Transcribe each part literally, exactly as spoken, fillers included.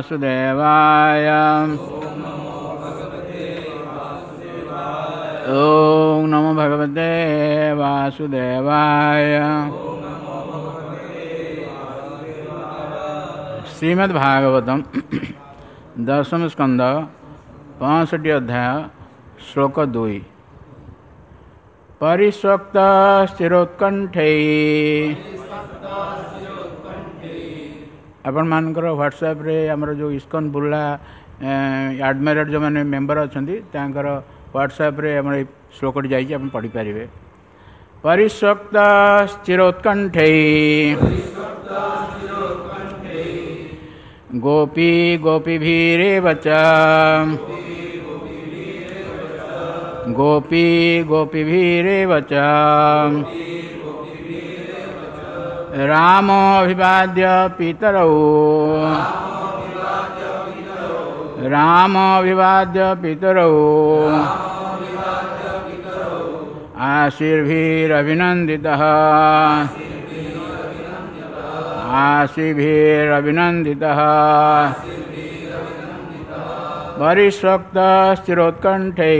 वासुदेवाय। ओम नमो भगवते वासुदेवाय। श्रीमद् भागवतम दशम स्कंद पैंसठ अध्याय श्लोक दुई। परिस्वक्त स्थिरोत्कंठे। आपण मानकर व्हाट्सएप रे हमर जो इस्कन बुर्ला एडमिरेट जो मैंने मेंबर अच्छा व्हाट्सएप रे हमर श्लोक जाइए आप पढ़ी पारे। परिस्वक्त स्थिरोत्कंठे गोपी गोपीभिरेव च। गोपी गोपीभिरेव च रामोऽभिवाद्य पितरौ। रामोऽभिवाद्य पितरौ आशीर्भिरभिनन्दितः। आशीर्भिरभिनन्दितः परिस्वक्त स्थिरोत्कंठे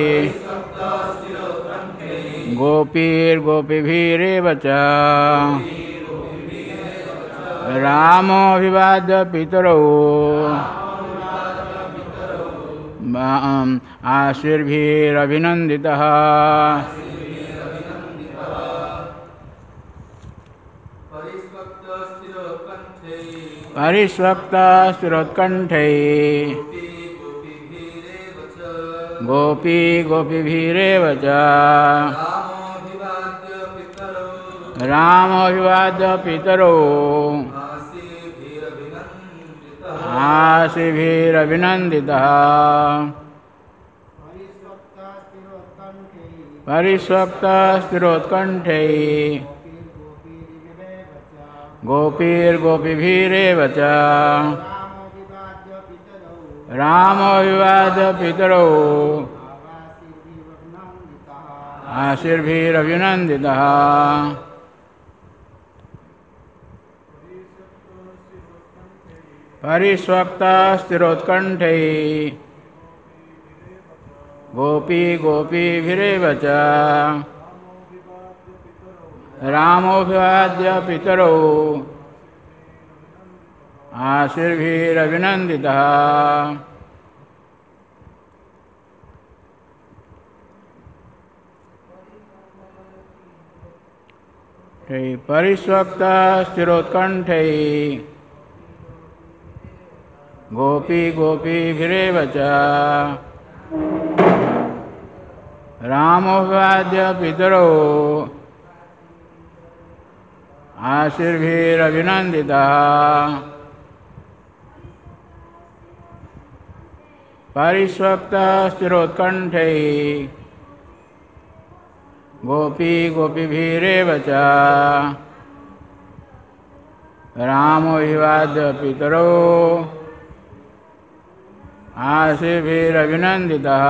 गोपीर्गोपीभिरेव च रामोऽभिवाद्य पितरौ आशीर्भिरभिनन्दितः। परिस्वक्त स्थिरोत्कंठे गोपी गोपीभिरेव च रामोऽभिवाद्य पितरौ आशीर्भिरभिनन्दितः। परिस्वक्त स्थिरोत्कंठे गोपीर्गोपीभिरेव च रामोऽभिवाद्य पितरौ आशीर्भिरभिनन्दितः। परिस्वक्त स्थिरोत्कंठे गोपी गोपीभिरेव च रामोऽभिवाद्य पितरौ आशीर्भिरभिनन्दितः। परिस्वक्त स्थिरोत्कंठे गोपी गोपीभिरेव च रामोऽभिवाद्य पितरौ आशीर्भिरभिनन्दितः। परिस्वक्त स्थिरोत्कंठे गोपी गोपीभिरेव च रामोऽभिवाद्य पितरौ आशीर्भिरभिनन्दितः।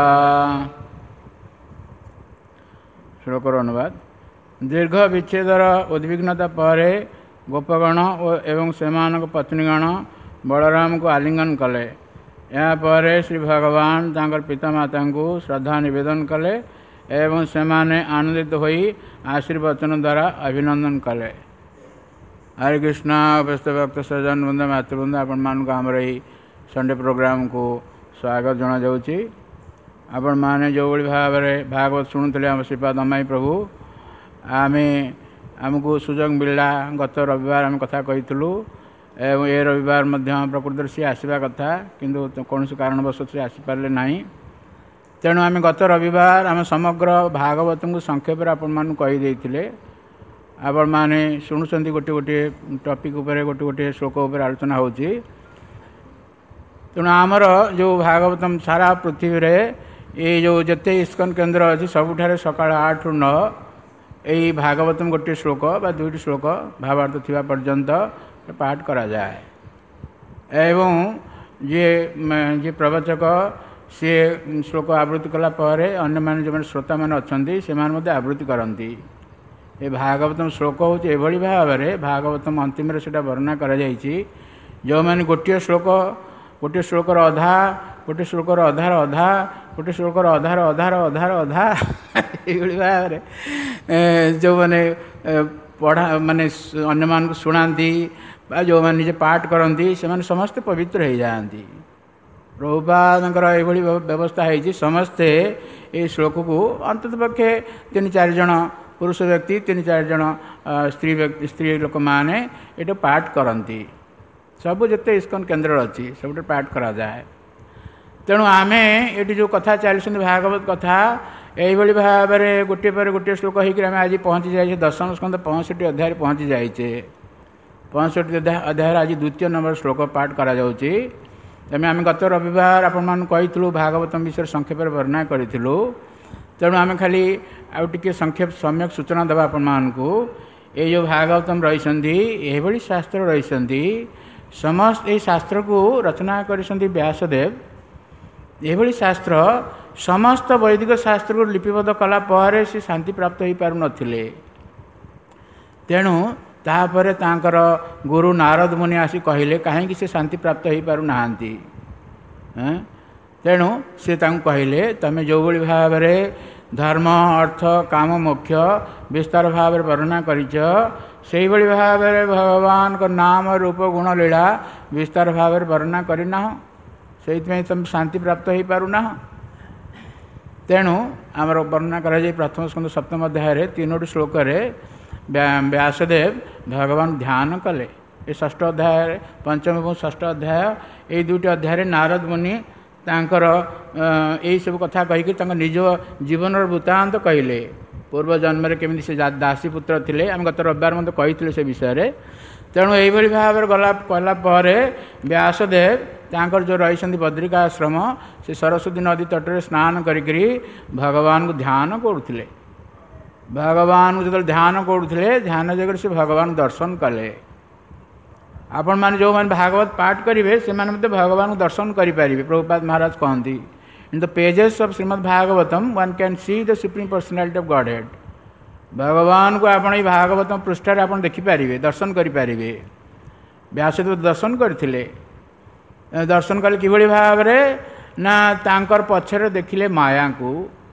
श्लोकर अनुवाद। दीर्घ विच्छेदर उद्विग्नता पर गोपगण एवं सेमानक पत्नीगण बलराम को आलिंगन कले। यापर श्री भगवान तांकर पितामाता को श्रद्धा निवेदन कले एवं सेमाने आनंदित होई आशीर्वचन द्वारा अभिनंदन कले। हरे कृष्ण व्यस्त भक्त सज्जन वृंद मातृवृंद आपण मान को आमर यही संडे प्रोग्राम को स्वागत जना जाउची। आपण माने जो भाव में भागवत शुणुले आम श्रीपाद अमाई प्रभु आमे आमको सुजोग मिलला। गत रविवार आम कथा कहीलु एवं ए रविवार प्रकृति सी आसवा कथा किंतु कौन से कारणवश से आसीपारे ना। तेणु आम गत रविवार आम समग्र भागवत को संक्षेप आपण मान कहीदे। आपण मैंने शुणुंट गोटे गोटे टॉपिक उपर गोटे गोटे श्लोक उपर आलोचना होची। तेणु आमर जो भागवतम सारा पृथ्वी रे ये जो जिते इस्कन केन्द्र अच्छी सबुठारे सकाल आठ रु नौ यही भागवतम गोटे श्लोक बा दुईटी श्लोक भावार्थ थिबा पर्यंत पाठ करा जाए। एवं जे जे प्रवचक सी श्लोक आवृत्ति कलापर अन्य मान जो श्रोता मैंने अच्छा से आवृत्ति करती। ये भागवतम श्लोक हूँ भाव में भागवतम अंतिम से वर्णना कर जो मैंने गोटे श्लोक गोटे श्लोकर अधा गोटे श्लोकर अधार अधा गोटे श्लोकर अधार अधार अधार अधा ये भाव में जो मैंने पढ़ा माने अन्य मान शुणाती जो मैंने निजे पाठ करती से समस्ते पवित्र हो जाती। प्रभुपादଙ୍କର ଏଭଳି ବ୍ୟବସ୍ଥା ହେଇଛି ସମସ୍ତେ ଏ ଶ୍ଲୋକକୁ ଅନ୍ତତଃ ପକ୍ଷେ ତିନି ଚାରି ଜଣ ପୁରୁଷ ବ୍ୟକ୍ତି ତିନି ଚାରି ଜଣ ସ୍ତ୍ରୀ ବ୍ୟକ୍ତି ସ୍ତ୍ରୀ ଲୋକମାନେ ଏଇଟା ପାଠ କରନ୍ତି। ସବୁ ଯେତେ ଇସ୍କନ କେନ୍ଦ୍ର ଅଛି ସବୁଠି ପାଠ କରାଯାଏ। ତେଣୁ ଆମେ ଏଠି ଯେଉଁ କଥା ଚାଲିଛନ୍ତି ଭାଗବତ କଥା এইভাবে ভাবে গোটিয়ে পরে গোটিয়ে শ্লোক হয়েকি আমি আজ পৌঁছি যাইছে দশম স্কন্ধ পঁয়ষठी অধ্যায় পৌঁছি যাইছে। পঁয়ষठी অধ্যায়ের আজ দ্বিতীয় নম্বর শ্লোক পাঠ করা যাচ্ছে। তেমনি আমি গত রবিবার আপনার কইলু ভাগবতম বিষয়ে সংক্ষেপে বর্ণনা করেছিলু। তেমন আমি খালি আউ টিকে সংক্ষেপ সম্যক সূচনা দেবা আপনার এই যে ভাগবতম রয়েছেন এইভাবে শাস্ত্র রয়েছেন সমস্ত এই শাস্ত্র কু রচনা করেছেন ব্যাসদেব। এইভাবে শাস্ত্র समस्त वैदिक शास्त्र को लिपिबद्ध कलापर से शांति प्राप्त हो पार नथिले। तेणु तापर तांकर गुरु नारद मुनि आसी कहले कहीं से शांति प्राप्त हो पार नाहांती। तेणु से तांको कहले तमे जो भली भाव धर्म अर्थ काम मोक्ष विस्तार भाव वर्णना करिछ सेही भली भाव भगवान को नाम रूप गुण लीला विस्तार भाव वर्णना करना से तुम शांति प्राप्त हो पारुना। तेणु आमर वर्णना कराई प्रथम स्कंद सप्तम अध्याय तीनोटी श्लोक व्यासदेव भगवान ध्यान कले। ये षष्ठ अध्याय पंचम और षष्ठ अध्याय ये दुईट अध्याय नारद मुनि तांकर यही सब कथा कहीकि निज जीवन वृत्तांत कहले। पूर्व जन्म केमी से दासी पुत्र थे आम गत रविवार मत कही से विषय। तेणु यही भाव गला कलापर व्यासदेव तांकर जो रही बद्रिकाश्रम से सरस्वती नदी तट में स्नान करी भगवान को ध्यान करुले। भगवान को जो ध्यान करुले ध्यान जगह से भगवान दर्शन कले। आपण मैंने जो मैंने भागवत पाठ करेंगे से भगवान को दर्शन करें। प्रभुपाद महाराज कहती in the pages of Srimad Bhagavatam one can see the supreme personality of Godhead. भगवान को आपण भागवतम पृष्ठार आप देखिपारे दर्शन करें। व्यासदेव दर्शन करते दर्शन कले किभली भाव ना तांकर पछरे देखिले माया को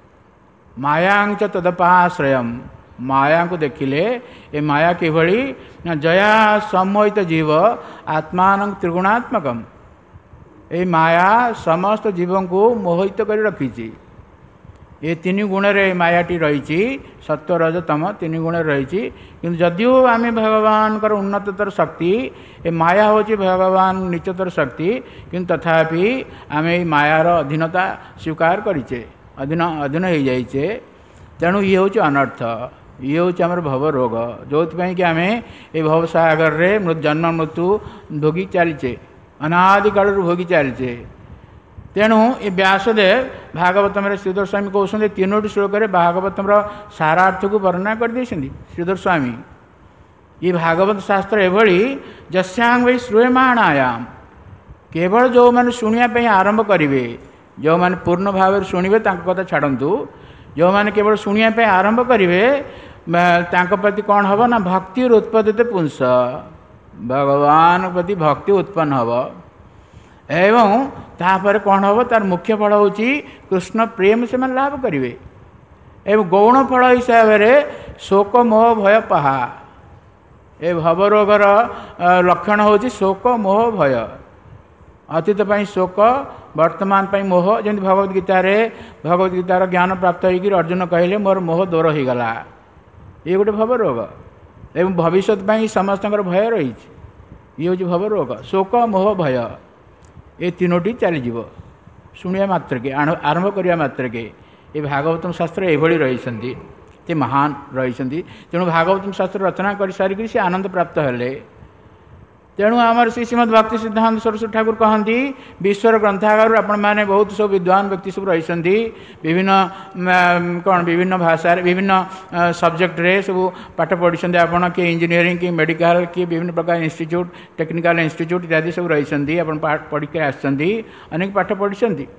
मायांच तदपाश्रय माया को देखिले ए माया किभली ना जया सम्मोहित जीव आत्मान त्रिगुणात्मकम ए माया समस्त जीवों को मोहित कर रखी। ये तीन गुण रे मायाटी रही सत्व रज तम तीन गुण रही कि जदिव आम भगवान कर उन्नततर शक्ति ए माया हूँ भगवान नीचतर शक्ति कि तथापि आम मायार अधीनता स्वीकार करीचे अधीन अधीन हो जाइए। तेणु ये हूँ अनर्थ ये हूँ आम भव रोग जो कि आम ये भवसागर रे जन्म मृत्यु भोगी चलीचे अनादि काल भोगी चलीचे। तेणु ये व्यासदेव भागवतम श्रीधर स्वामी कहते तीनोटी श्लोक भागवतम सारार्थ को वर्णना कर श्रीधर स्वामी। ये भागवत शास्त्र एभली जस्यांग वही श्रूयमाणायाम केवल जो मैंने शुणापी आरंभ करेंगे जो मैंने पूर्ण भाव शुणे कथा छाड़ू जो मैंने केवल शुणापी आरंभ करेंगे प्रति कौन हम ना भक्ति उत्पद्यते पुंस भगवान प्रति भक्ति उत्पन्न हम एवं तापर कौन हम तार मुख्य फल हूँ कृष्ण प्रेम से मैं लाभ करेंगे। एवं गौण फल हिसाब से शोक मोह भय पहा ए भवरोगर लक्षण हूँ शोक मोह भय अतीत शोक वर्तमान मोह जमी भगवद गीतार भगवद गीतार ज्ञान प्राप्त होकर अर्जुन कहले मोर मोह दूर हो गला ये गोटे भवरोग। एवं भविष्य समस्त भय रही ये हूँ भवरोग शोक मोह भय ये तीनोटी चलीज शुणिया मात्र के आरंभ करने मात्र के ये भागवतम शास्त्र एभली रही महान रही। तेणु भागवतम शास्त्र रचना कर सारिक से आनंद प्राप्त हेले। तेणु आमर श्री श्रीमद् भक्ति सिद्धांत सरस्वती ठाकुर कहती विश्वर ग्रंथागार आपण मैंने बहुत सब विद्वान व्यक्ति सब रही विभिन्न कौन विभिन्न भाषा विभिन्न सब्जेक्ट रे सब पाठ पढ़ी आपड़ किए इंजीनियरिंग कि मेडिकल कि विभिन्न प्रकार इंस्टीट्यूट टेक्निकल इंस्टीट्यूट इत्यादि सब रही पढ़ी अनेक पाठ पढ़ी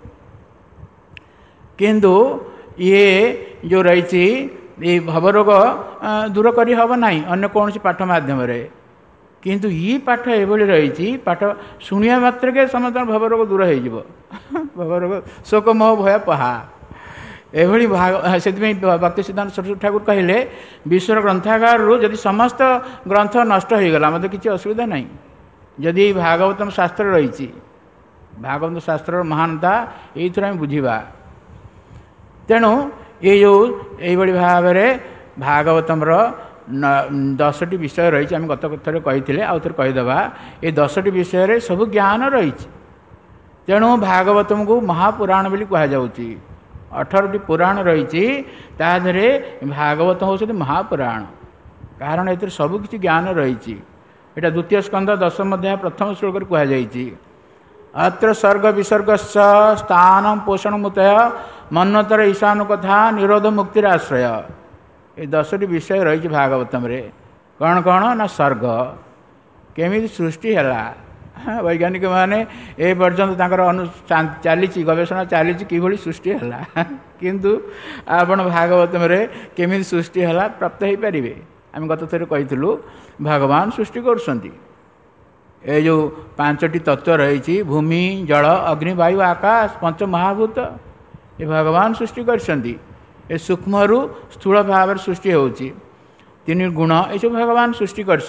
किंतु ये जो रही भवरोग दूर कर हम ना अन्य कौन पाठ मध्यम किंतु ये पाठ एभली रही पाठ शुणिया मात्रके समस्त भवरोग दूर हो भवरोग शोक मोह भय पहा एभली भाग से भक्ति सिद्धांत सरस्वती ठाकुर कहले विश्वर ग्रंथागार रु जदि समस्त ग्रंथ नष्ट हो गला मतलब किसी असुविधा नहीं जदि भागवतम शास्त्र रही भागवत शास्त्र महानता ये बुझा तेणु ये जो यही भाव में भागवतम दसटी विषय रही आम गत थर कही आउ थे कहीदेवा ये दसटी विषय सब ज्ञान रही तेणु भागवतम को महापुराण बोली कहुच्छी अठारटी पुराण रही ताधे भागवत हूँ महापुराण कारण ये सबकि ज्ञान रही यहाँ द्वितीय स्कंद दशम अध्याय प्रथम श्लोक कहुई अत्र सर्ग विसर्ग स्थान पोषण मुतय मन्वतर ईशानु कथा निरोध मुक्तिर आश्रय ये दसटी विषय रही भागवतम रे कौन कौन ना सर्ग केमी सृष्टि है वैज्ञानिक माने ए पर्यंत अनु चली गवेषणा चली कि सृष्टि है किंतु आपण भागवतम रे केमी सृष्टि है प्राप्त हो पारे आम गत थर कही भगवान सृष्टि कर ये जो पांचटी तत्व रही भूमि जल अग्नि वायु आकाश पंच महाभूत ये भगवान सृष्टि कर सूक्ष्म रु स्थूल भाव सृष्टि होती तीन गुण ये भगवान सृष्टि कर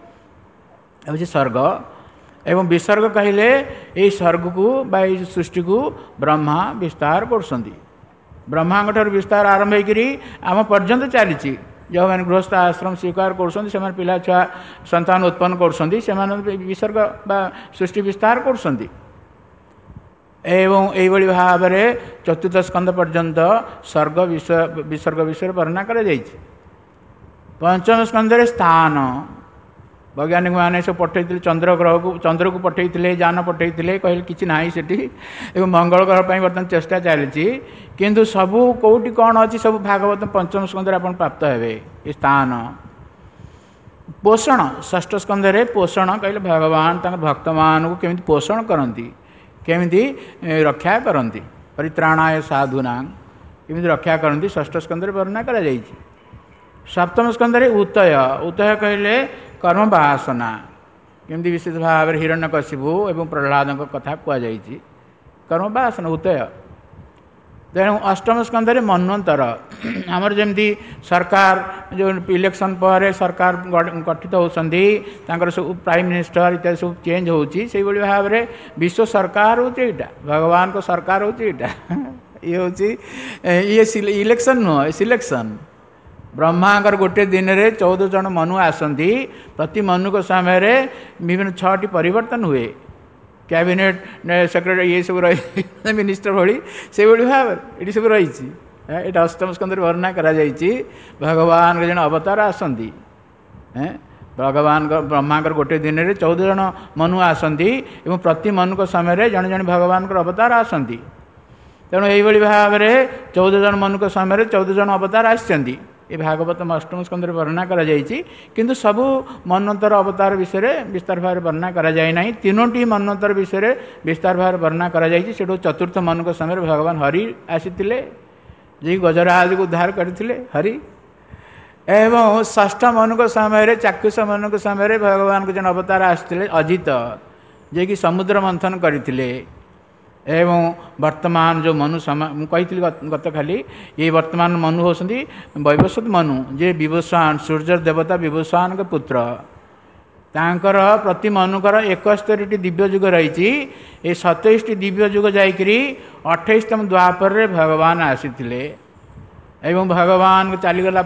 सर्ग एवं विसर्ग कहले ये सर्ग को बा सृष्टि को ब्रह्मा विस्तार कर ब्रह्मा विस्तार आरंभ होम पर्यंत चली जो मैंने गृहस्थ आश्रम स्वीकार कर पिला छुआ संतान उत्पन्न कर विसर्ग बा सृष्टि विस्तार कर एवं यही भाव में चतुर्थ स्कंद पर्यंत सर्ग विसर्ग विषय वर्णना कर पंचम स्कंद स्थान वैज्ञानिक मैंने सब पठे चंद्र ग्रह को चंद्र को पठे जान पठे कहले कि ना से मंगल ग्रह पर बर्तमान चेष्टा चली किंतु सबू कौटी कौन अच्छी सब भागवत पंचम स्कंद आप प्राप्त हे स्थान पोषण षष्ठ स्कंद पोषण कहले भगवान भक्त मान को केमी पोषण करती केमी रक्षा करती परित्राणाय साधुना केमी रक्षा करती षष्ठ स्कंद वर्णना कर सप्तम स्कंद उतय उतय कहले कर्म वासना केमती विशेष भाव में हिरण्यकशिपु एवं प्रहलाद कथा कहुई कर्म वासना उतय तेणु अष्टम स्कंद मन्वंतर आमर जमी सरकार जो इलेक्शन पर सरकार गठित होती सब प्राइम मिनिस्टर इत्यादि सब चेंज होती से भाव में विश्व सरकार हूँ यहाँ भगवान को सरकार हूँ यहाँ ये हूँ ये इलेक्शन नुह सिलेक्शन ब्रह्मांकर गोटे दिन रे चौदह जन मनु आसती प्रति मनु को समय विभिन्न छटी परिवर्तन हुए कैबिनेट सेक्रेटरी ये सब रही मिनिस्टर भाई से भाव ये सब रही यहाँ अष्टम स्कंद वर्णना करा भगवान जन अवतार आसती भगवान ब्रह्मांकर गोटे दिन रे चौदह जन मनु आसती एवं प्रति मनु को समय जन जन भगवान अवतार आसती तेणु यही भाव में चौदह जन मनु को समय चौदह जन अवतार आसती ये भागवत अष्टम स्कंद वर्णना करा किंतु सबू मन्वंतर अवतार विषय विस्तार भाव वर्णना करा जाए नहीं तीनोटी मन्वंतर विषय विस्तार भाव वर्णना करा से चतुर्थ मनु को समय भगवान हरि आसी जी गजराज को उद्धार करते हरि एवं षष्ठ मनु को समय चाक्षुष मनु को समय भगवान को जन अवतार आसते अजित जे कि समुद्र मंथन करते एवं वर्तमान जो मनु सम कही गत खाली ये वर्तमान मनु होती वैवस्वत मनु जे विभूषण सूर्य देवता विभूषण के पुत्र तांकर प्रति मनुकर एकस्तरी दिव्य जुग रही ये सतैश दिव्य जुग जाकरी अठाईसतम द्वापर रे भगवान आसीथिले एवं भगवान चलीगला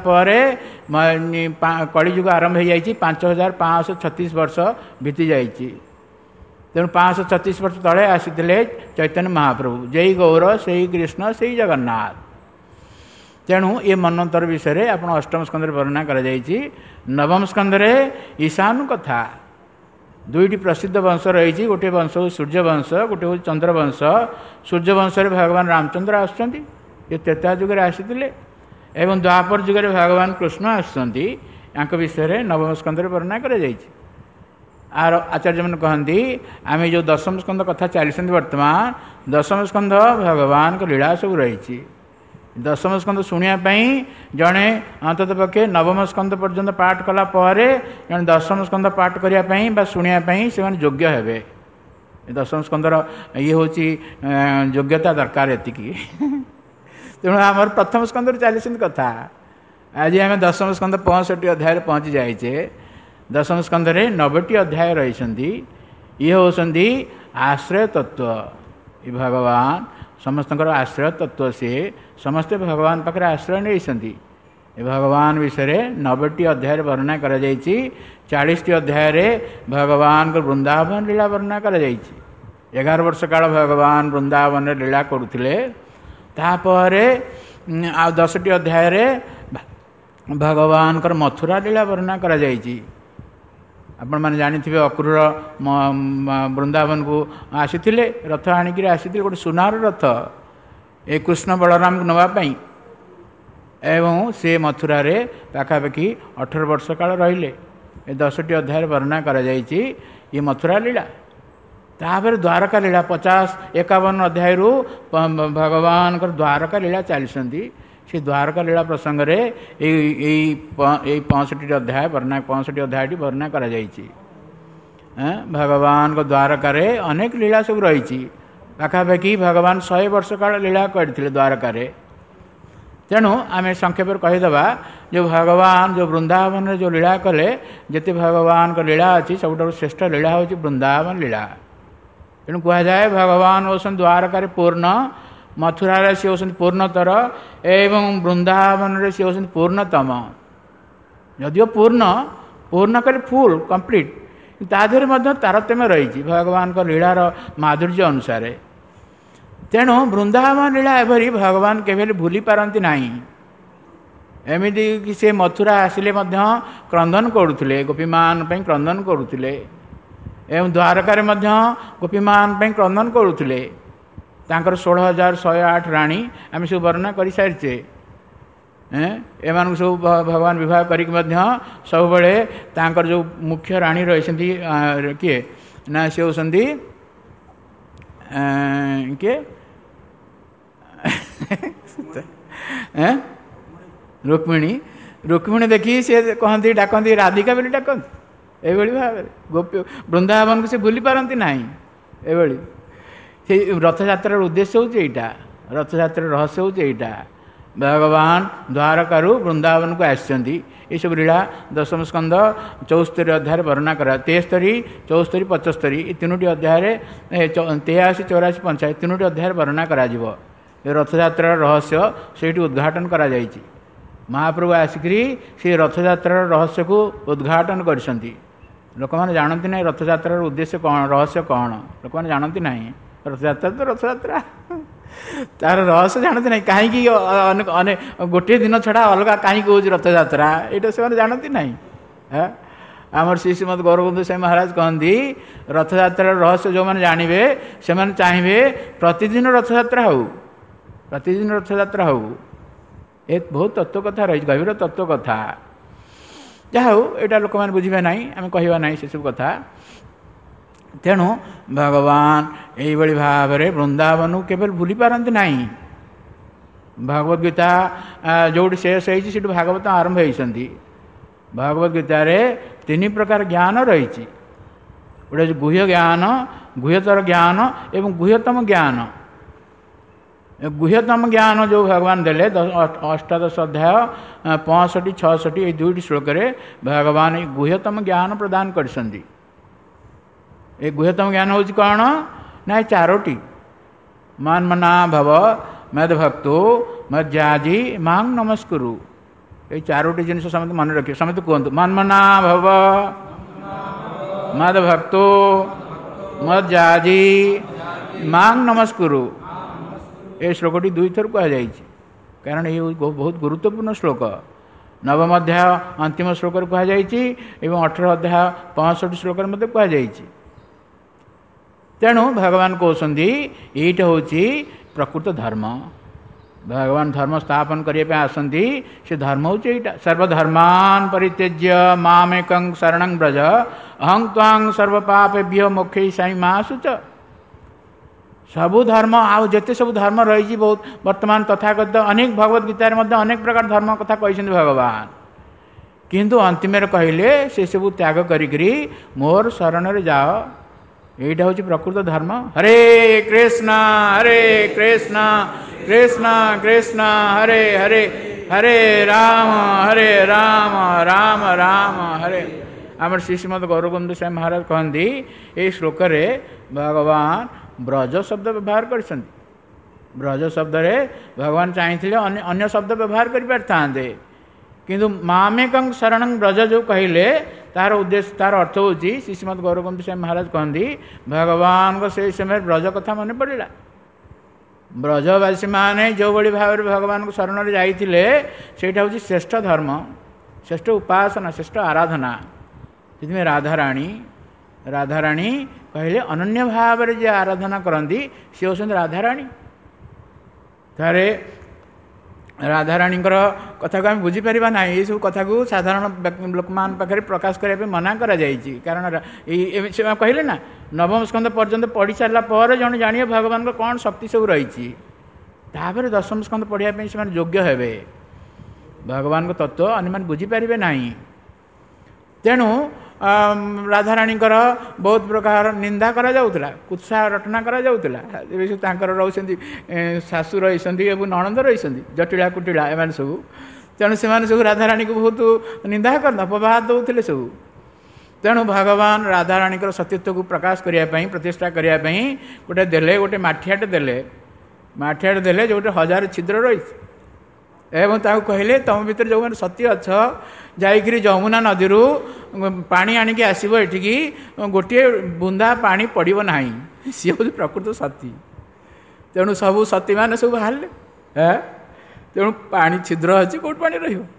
कलिजुग आरंभ हो जाए पांच हजार पाँच छत्तीस वर्ष बीती जाइए तेणु पाँच सौ छत्तीस वर्ष तले आसीते चैतन्य महाप्रभु जय गौर से कृष्ण से जगन्नाथ तेणु ये मनंतर विषय आप अष्टम स्कंद वर्णना कर नवम स्कंद ईशानु कथा दुईटी प्रसिद्ध वंश रही गोटे वंश हूँ सूर्य वंश गोटे हूँ चंद्र वंश सूर्य वंश भगवान रामचंद्र आसुँच ये त्रेता जुगे आसीते एवं द्वापर जुगे भगवान कृष्ण आसुँच विषय नवम स्कंद वर्णना कर आर आचार्य मैंने कहती आम जो दशम स्कंद कथा चली वर्तमान दशम स्कंद भगवान को लीला सब रही दशम स्कंद शुणापी जड़े अंतत पक्षे नवम स्कंद पर्यंत पाठ कला जड़े दशम स्कंद पाठ करने शुणापी से योग्य हे। दशम स्कंदर ये हूँ योग्यता दरकार एति तेणु आम प्रथम स्कंद चली कथा आज आम दशम स्कंद पैंसठ अध्याय पहुँची जाइए। दशम स्कंद नब्बे अध्याय रही ये होती आश्रय तत्व। ये भगवान समस्त आश्रय तत्व से समस्ते भगवान पाखे आश्रय नहीं। भगवान विषय नब्बे अध्याय वर्णना कर चालीस अध्याय भगवान को वृंदावन लीला वर्णना कर एगार वर्ष काल भगवान वृंदावन लीला करुले। तापर आ दसटी अध्याय भगवान कर मथुरा लीला वर्णना कर आपण मैंने जानी अक्रूर वृंदावन को आसी रथ आणिक आसी गोटे सुनार रथ ए कृष्ण बलराम को नापी एवं से मथुरा रे पाखापाखि अठारह वर्ष काल रहिले। दसटी अध्याय वर्णना कर ये मथुरा लीला। तापर द्वारका लीला पचास एकावन अध्याय रु भगवान द्वारका लीला चलती से द्वारका लीला प्रसंग पैंसठ अध्याय वर्णना पैंसठ अध्याय वर्णना कर भगवान को द्वारका अनेक लीला सब रही पाखापाखि भगवान शहे वर्ष काल लीला करते द्वारका। तेणु आम संक्षेप कहीदेवा जो भगवान जो वृंदावन जो लीला कले जिते भगवान को लीला अच्छी सब श्रेष्ठ लीला हूँ वृंदावन लीला। तेणु कहुए भगवान होसन द्वारका पूर्ण मथुरा सी होती पूर्णतर एवं वृंदावन सी होती पूर्णतम। यदिव पूर्ण पूर्ण कर फुल कंप्लीट तादेह तारतम्य रही भगवान को लीलार माधुर्य अनुसार। तेणु वृंदावन लीला एभरी भगवान केवल भूली पारती ना। एमती कि से मथुरा आसिले क्रंदन करुले गोपीमान क्रंदन करुले एवं द्वारकार गोपीमान क्रंदन करुले। तांकर सोलह हजार शहे आठ राणी आम सब वर्णना कर सारीचे। एम सब भगवान विवाह कर सब जो मुख्य राणी रही किए ना सी होती किए रुक्मिणी। रुक्मिणी देखी सी कहती डाकती राधिका बोली डाकती ये भाव गोपी वृंदावन को से भूली पारती ना। ये से रथयात्रार उद्देश्य हूँ यहाँ रथयात्रार रहस्य हूँ यहाँ भगवान द्वारकारु वृंदावन को आसछन्ति। ये सब लीला दशम स्कंद चौस्तरी अध्याय वर्णना करा तेस्तरी चौस्तरी पचस्तरी ये तीनोटी अध्याय तेयासी चौरासी पंचायत तीनोटी अध्याय वर्णना करा रथयात्रार रहस्य से उद्घाटन करा जायछि। महाप्रभु आसिकी से रथयात्रार रहस्य को उद्घाटन करछन्ति। लोक मैंने जानती ना रथयात्रार उद्देश्य कौन रहस्य कौन लोक मैंने जानती ना। रथयात्रा तो रथयात्रा तार रहस्य जानते ना कहीं गोटे दिन छड़ा अलग कहीं कौच रथयात्रा यहाँ से जानती ना। आमर श्री श्रीमद गौरबंधु स्वामी महाराज कहती रथयात्रार रहस्य जो मैंने जानवे से चाहिए प्रतिदिन रथयात्रा हो प्रतिदिन रथयात्रा हो। ये बहुत तत्व कथा रही गभीर तत्व कथा जहाँ यहाँ लोक मैंने बुझे ना आम कहवा ना से सब कथा। तेणु भगवान यही भाव में वृंदावन केवल भूली पारती ना। भागवत गीता जो शेष होती भागवत आरंभ होती भागवत गीतार तीन प्रकार ज्ञान रही गोटे गुह्य ज्ञान गुह्यतर ज्ञान एवं गुह्यतम ज्ञान। गुह्यतम ज्ञान जो भगवान देले अष्टादश अध्याय पैंसठी छठी ये दुईट श्लोक भगवान गुह्यतम ज्ञान प्रदान करछन्ति। ये गुह्यतम ज्ञान हूँ कौन ना चारोटी मान मना भव मद भक्तो मज्जाजी मांग नमस्कुरु। ये चारोटी जिन समस्त मन रखिए समस्त कहतु मान मना भव मद भक्तो मज्जाजी मांग नमस्कुरु। ये श्लोकटी दुई थर कहुई कारण ये बहुत गुरुत्वपूर्ण श्लोक। नवम अध्याय अंतिम श्लोक कहुई एवं अठारह अध्याय पैंसठ श्लोक कहुई। तेणु भगवान कहते ये हूँ प्रकृत धर्म। भगवान धर्म स्थापन करने आसती से धर्म हूँ यहाँ सर्वधर्मान परित्यज्य मामेकं शरणं व्रज अहं त्वां सर्वपापेभ्यो मोक्षयिष्यामि मा शुच। सबु धर्म आउ जेते सब धर्म रही बहुत वर्तमान तथाकथित अनेक भगवत गीतार मध्य अनेक प्रकार धर्म कथा कहते भगवान किंतु अंतिम कहले से सब त्याग करी मोर शरण रे जाओ यहीटा हूँ प्रकृत धर्म। हरे कृष्ण हरे कृष्ण कृष्ण कृष्ण हरे हरे हरे राम हरे राम राम राम हरे। आम श्री श्रीमद गौरगोविंद स्वामी महाराज कहती ये श्लोक रे भगवान ब्रज शब्द व्यवहार कर ब्रज शब्द रे भगवान चाहिए अन्य शब्द व्यवहार कर पारे किंतु मामेकं शरणं ब्रज जो कहले तार उद्देश्य तार अर्थ हूँ श्री श्रीमद गौरगोविंद स्वामी महाराज कहती भगवान को से समय ब्रज कथा मन पड़ा ब्रजवासी माने जो बड़ी भाव में भगवान को शरण में जाइए सेटा हूँ श्रेष्ठ धर्म श्रेष्ठ उपासना श्रेष्ठ आराधना। जितमें राधाराणी राधाराणी कहले अनन्य भाव में जे आराधना करती सी होती राधाराणी। तारे राधाराणी कथा को आम बुझीपर ना ये सब कथा को साधारण लोक मान पाखे प्रकाश करने मना करा जायछि कारण से कहले ना नवम स्कंद पर्यंत पढ़ी सारा पर जन जानिए भगवान को कौन शक्ति सब रही तापर दशम स्कंद पढ़ाई से योग्य हेबे भगवान को तत्व अन्य मैंने बुझीपारे ना। तेणु राधाराणी बहुत प्रकार निंदा करा जाउतला कुत्सा रटना करा जाउतला तांकर रहउछन्ती सासु रहिसन्ती एवं नणंद रहिसन्ती जटिला कुटिला एमान सब तेणु से सब राधाराणी को बहुत निंदा कर अपवाद दउथिले सब। तेणु भगवान राधाराणी सत्यत्व को प्रकाश करने प्रतिष्ठा करने गोटे देले गोटे माठियाटे देले माठियाटे देले जो गोटे हजार छिद्र रही एवं ताकू कहले तुम भीतर जो मैंने सत्य अच्छ जाइकरी जमुना नदी पानी आणिकी आसब एठिकी गोटे बुंदा पानी पड़ो ना सी हूँ प्रकृत सती। तेणु सबू सती मैंने सब बाहर तेणु पानी छिद्र अच्छी कौट पानी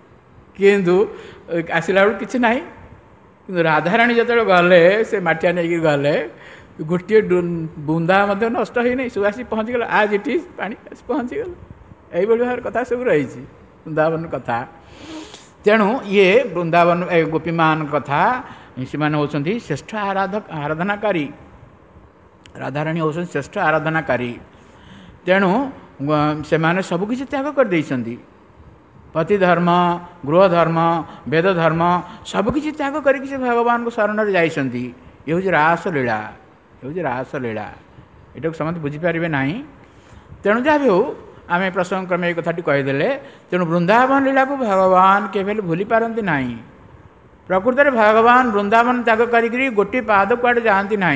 रु आसला बेलू कि ना कि राधाराणी जो गले से माटिया नहीं गले गोटे बुंदा नष्ट होना सब आसी पहुँचीगला आज ये पानी आसी पहुँचीगला यही भाव कथा सब रही वृंदावन कथा। तेणु ये वृंदावन गोपी मान कथा से होती श्रेष्ठ आराधक आराधनाकारी राधाराणी होती श्रेष्ठ आराधनाकारी। तेणु से माने सबकि त्याग कर देइछन्ति पति धर्म गृह धर्म वेद धर्म सबकि त्याग करके से भगवान को शरण में जाइछन्ति। ये हूँ रास लीला ये हूँ रास लीला एटा को समस्त बुझीपारे ना। तेणु जहाँ भी हो आम प्रसंग क्रमे एक कथाटी कहीदे तेणु वृंदावन लीला को भगवान केवल भूली पारती ना। प्रकृत में भगवान वृंदावन त्याग करी गोटे पाद कुआड़े जाती ना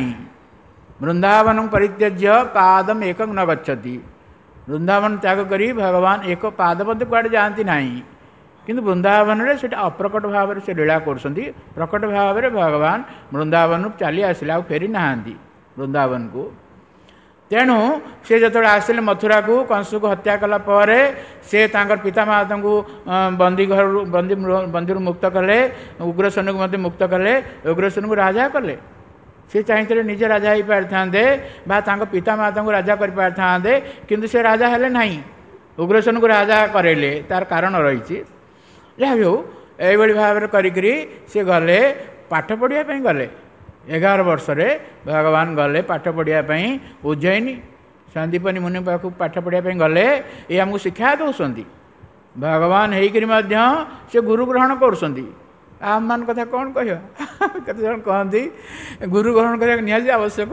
वृंदावन परित्यज्य पादम एक न गच्छति वृंदावन त्याग करी भगवान एक पाद कुआड़े जाती ना किंतु वृंदावन में से अप्रकट भाव से लीला कर प्रकट भाव में भगवान वृंदावन चली आसिले फेरी ना वृंदावन को। तेणु से जो आसिले मथुरा को कंस को हत्या कला परे से तांकर पिता माता को बंदी घर बंदी बंदी मुक्त कले उग्रसेन को मुक्त कले उग्रसेन को राजा कले से चाहिए निजे राजा हो पारि था पिता माता को राजा कर पारि था किंतु से राजा हेले नहीं उग्रसेन को राजा करेले तार कारण रही जहाँ भी हो यही भाव में करी से गले पाठ पढ़ाई गले एगार वर्ष रे भगवान गले पाठ पढ़ाई उज्जैनी संदीपनी मुनि पाख पाठ पढ़ाई गले ये आमको शिक्षा दौरान भगवान होकर से गुरु ग्रहण कर आम मान कथा कौन कह कत जन कहती गुरु ग्रहण करने निहाती आवश्यक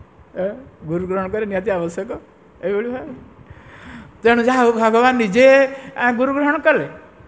गुरु ग्रहण कर निहाती आवश्यक ये भाव। तेणु जहाँ भगवान निजे गुरु ग्रहण कले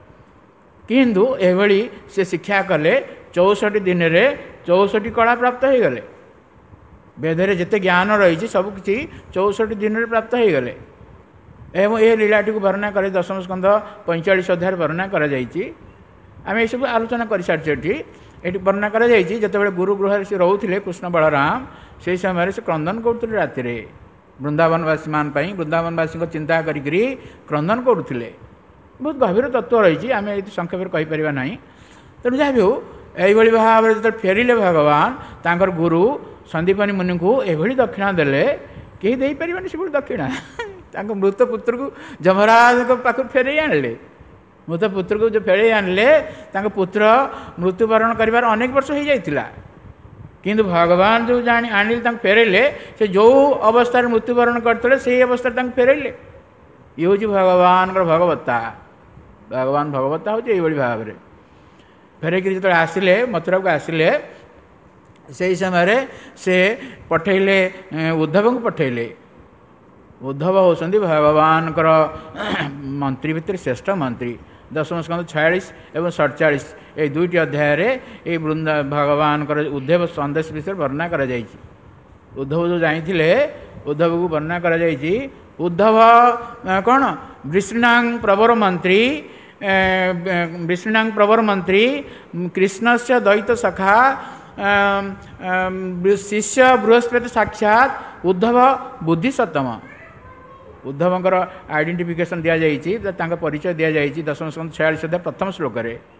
किंतु एभली से शिक्षा कले चौसठी दिन रे चौसठी कला प्राप्त हो गले वेदरे जिते ज्ञान रही सबकि चौसठी दिन में प्राप्त हो गले एवं ये लीलाटी को वर्णना कर दशम स्कंध पैंचाश अध्याय वर्णना कर आम ये सब आलोचना कर सारी ये वर्णना कर जिते गुरु गृह से रोते कृष्ण बलराम से समय से क्रंदन करुले राति वृंदावनवासी मान वृंदावनवासी चिंता करी क्रंदन करुले बहुत गभीर तत्व रही आम ये संक्षेप कहीपर ना। तेणु जहाँ भी हो यही भाव में जो फेरिले भगवान तांकर गुरु संदीपनी मुनि को यही दक्षिणा देले कहीं दे पारे से दक्षिणा मृत पुत्र को जमराज पाख फेरे आणले मृत पुत्र को जो फेरे आणले पुत्र मृत्युवरण कर अनेक वर्ष हो जाता किंतु भगवान जो जानी आनिले फेरैले से जो अवस्था मृत्युवरण करते से अवस्था फेरैले ये हूँ भगवान भगवत्ता भगवान भगवत्ता हूँ ये भाव में फेरिक जो आसिले मथुरा को आसिले से समय से पठेले उद्धव को पठेले उद्धव होती भगवान मंत्री भितर श्रेष्ठ मंत्री दशम स्कंद छयालीस एवं सड़चाश ये दुईट अध्याय ये वृंदा भगवान उद्धव संदेश विषय वर्णना कर उद्धव जो जाइए उद्धव को वर्णना कर उद्धव कौन वृष्णांग प्रवर मंत्री वृष्णांग प्रवर मंत्री कृष्ण से द्वैत सखा शिष्य बृहस्पति साक्षात उद्धव बुद्धिसत्तम उद्धवंकर आइडेंटिफिकेशन दि जाइए परिचय दि जाइए दशम स्कंद छयालीस अध्याय प्रथम श्लोक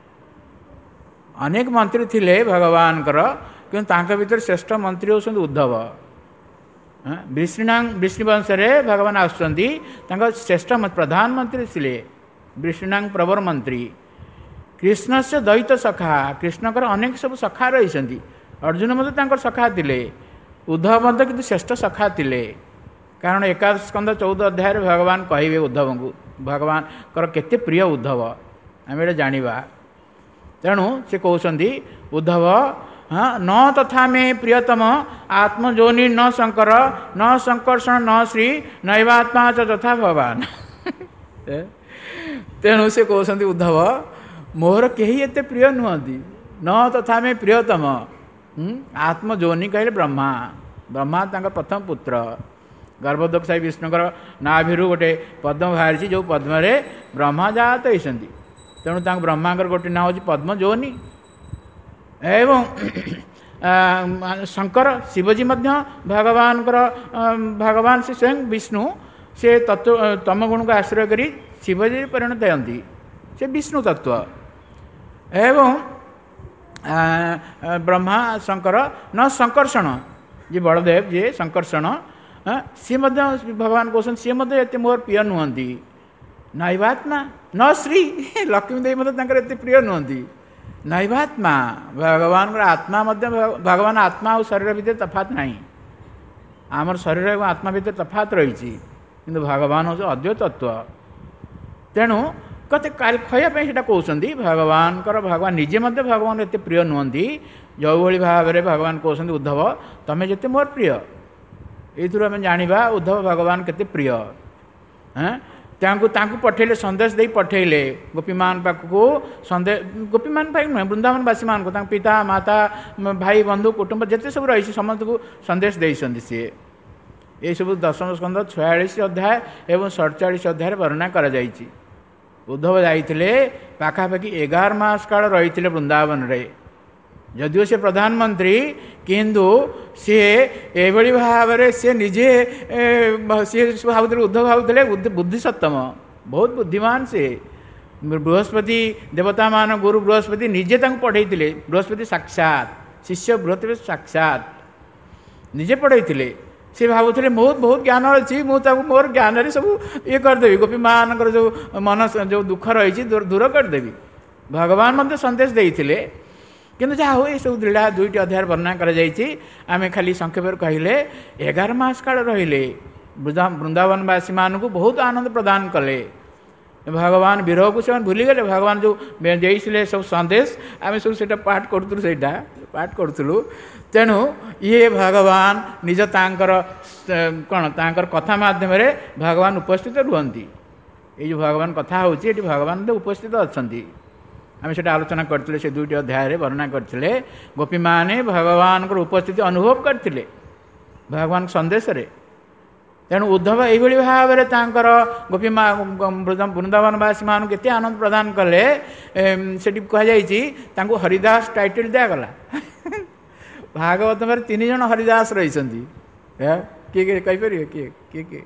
अनेक मंत्री थिले भगवान कि भीतर श्रेष्ठ मंत्री होती उद्धव वृष्णांग वृष्णिवंश भगवान आसुच्चंदी श्रेष्ठ प्रधानमंत्री थे वृष्णांग प्रवर मंत्री कृष्ण से द्वैत सखा कृष्णकर अनेक सब सखा रही अर्जुन मत सखा थे उद्धव मत कि श्रेष्ठ सखा थे कारण एकादश स्कंद चौदह अध्याय भगवान कहे उद्धव को भगवान केते प्रिय उद्धव आम ये जाना तेणु से कहते उद्धव हाँ न तथा मे प्रियतम आत्मजोनि न शंकर न संकर्षण न श्री नैवात्मा च तथा भगवान तेणु से कहते उद्धव मोर कहीं एत प्रिय नुहति न तथा मे प्रियतम आत्मजोनि कहले ब्रह्मा ब्रह्मा तांका प्रथम पुत्र गर्भोदक विष्णुकर नाभि गोटे पद्म बाहरी जो पद्म ब्रह्मा जात होती तेणु ब्रह्मांकर गोटे ना हूँ पद्मजोनि एवं शंकर शिवजी मध्य भगवान भगवान से स्वयं विष्णु से तत्व तम गुण को आश्रय करी शिवजी परिणत होती से विष्णु तत्व एवं ब्रह्मा शंकर न संकर्षण जी बड़देव जी संकर्षण सी भगवान कहते सी ये मोर प्रिय नुहति नैवात्मा न श्री लक्ष्मीदेवी मतलब एत प्रिय नुहति नैवात्मा भगवान आत्मा भगवान आत्मा और शरीर भितर तफात नहीं आमर शरीर और आत्मा भितर तफात रही किंतु भगवान हूँ अद्वैत तत्व तेणु कते खायापी से कहते भगवान भगवान निजे मत भगवान एत प्रिय नुहति जो भाव में भगवान कहते उद्धव तमें जिते मोर प्रिय ये आम जाना उद्धव भगवान केते प्रिय हाँ तांकु पठेले संदेश दे पठेले गोपीमान पाखक संदेश गोपीमान पाख नुहे वृंदावनवासी मान पिता माता भाई बंधु कुटुंब जिते सब रही समस्त को संदेश देते सी ये सब दशम स्कंद छयालीस अध्याय एवं सड़चाश अध्याय वर्णना कर उद्धव जाइए पाखापाखि एगार मास काल रही वृंदावन रे जदिव से प्रधानमंत्री किंतु सी एभली भाव में सी निजे सी भावुले उद्धव भावुले बुद्धिसत्तम बहुत बुद्धिमान से बृहस्पति देवता मान गुरु बृहस्पति निजे पढ़े बृहस्पति साक्षात शिष्य बृहस्पति साक्षात निजे पढ़े सी भावुले बहुत बहुत ज्ञान अच्छी मुझे मोर ज्ञान सब ये करदेवी गोपी मान जो मन जो दुख रही दूर करदेवी भगवान मत संदेश देते किंतु जहाँ हो सब लीला दुईट अध्याय वर्णना कर आम खाली संक्षेप कहले एगार मास काल रहिले वृंदावनवासी मान को बहुत आनंद प्रदान कले भगवान विरह को से भूलीगले भगवान जो देते सब संदेश आम सब से पाठ करूँ से पाठ करूँ तेणु ये भगवान निज तांकर कौन तांकर कथा माध्यम भगवान उपस्थित रुहति ये जो भगवान कथा होची भगवान उपस्थित अच्छा आम से आलोचना करते से दुईट अध्याय वर्णना करते गोपी माने भगवान उपस्थिति अनुभव करते भगवान संदेश तेणु उद्धव यही भाव में गोपी माँ वृंदावनवासी मान के आनंद प्रदान कले से कहुई हरिदास टाइटल दिगला भागवत में तीन जन हरिदास रही किए किए कहीपर किए किए किए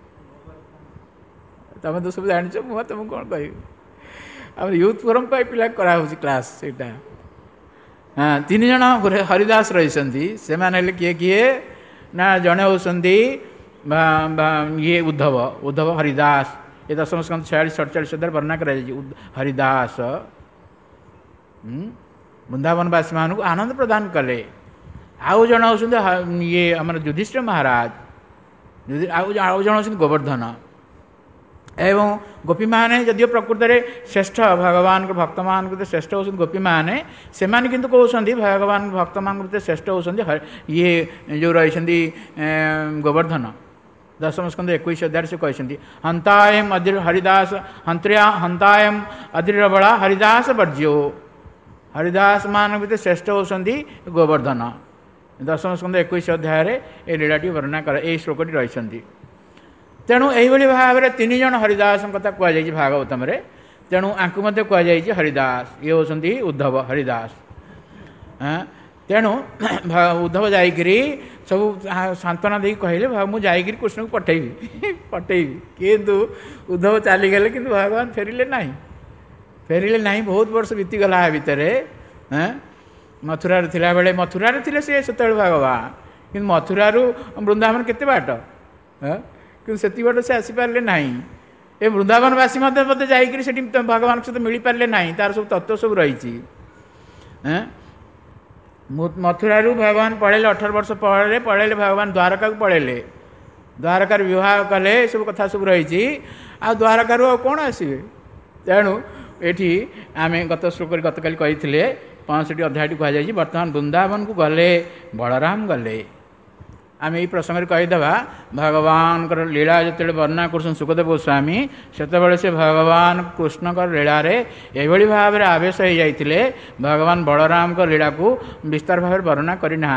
तुम तो सब जान मुझे तुमको कौन कह आम यूथ फोरम को पिला करा क्लास से हाँ तीन जन हरिदास रही से किए किए ना जड़े होती ये उद्धव उद्धव हरिदास ये दशम स्कंद छयालीस सड़चाश वर्णना कर हरिदास वृंदावनवासी मान को आनंद प्रदान कले आउ जन होउछन्ति ये हमर युधिष्ठिर महाराज युधि आउ आउ जन होउछन्ति गोवर्धन एवं गोपी माने जदियो प्रकृत रे श्रेष्ठ भगवान के भक्त मान के श्रेष्ठ होउछन्ति गोपी माने से माने किंतु कहउछन्ति भगवान भक्त मान के श्रेष्ठ होउछन्ति ये जो रहिछन्ति गोवर्धन दशम स्कंद इक्कीस अध्याय से कहते हंतायम अधीर हरिदास हंत्रिया हंतायम अधीरबला हरिदास वर्ज्यो हरिदास मान भीतर श्रेष्ठ होती गोवर्धन दशम स्कंद इक्कीस अध्याय ये लीलाटी वर्णना कर यही श्लोकटी रही तेणु यही भाव में तीन जन हरिदास कथा कहुई भागवतम तेणु आंकु कहुई हरिदास ये होती उद्धव हरिदास तेणु उद्धव जाइकरी सब सांत्वना दे कहले मुझे कृष्ण को पठेबी पठेबी किंतु उद्धव चलीगले कि भगवान फेरिले ना फेरिले ना बहुत वर्ष बीतीगला भितर मथुरा थिला बेले मथुरा थे से भगवान कि मथुरा वृंदावन केते बाट कि से बाट से आसीपारे ना ये वृंदावनवासी मत जा भगवान सहित मिल पारे ना तार सब तत्व सब रही मथुरा भगवान पढ़ेले अठारह वर्ष पढ़े पढ़ेले भगवान द्वारका को पढ़ेले द्वारकार विवाह कले सब कथा सब रही आ द्वारकार कौन आसवे तेणु ये आम गत श्लोक गतकाली कही पांचटी अध्याय कहुई बर्तमान वृंदावन को गले बलराम गले आम यही प्रसंग कहीदेवा भगवान लीला जो वर्णना कर सुखदेव गोस्वामी से से भगवान कृष्ण लीला ये भाव में आवेश हो जाते भगवान बलराम को लीला को विस्तार भाव वर्णना करना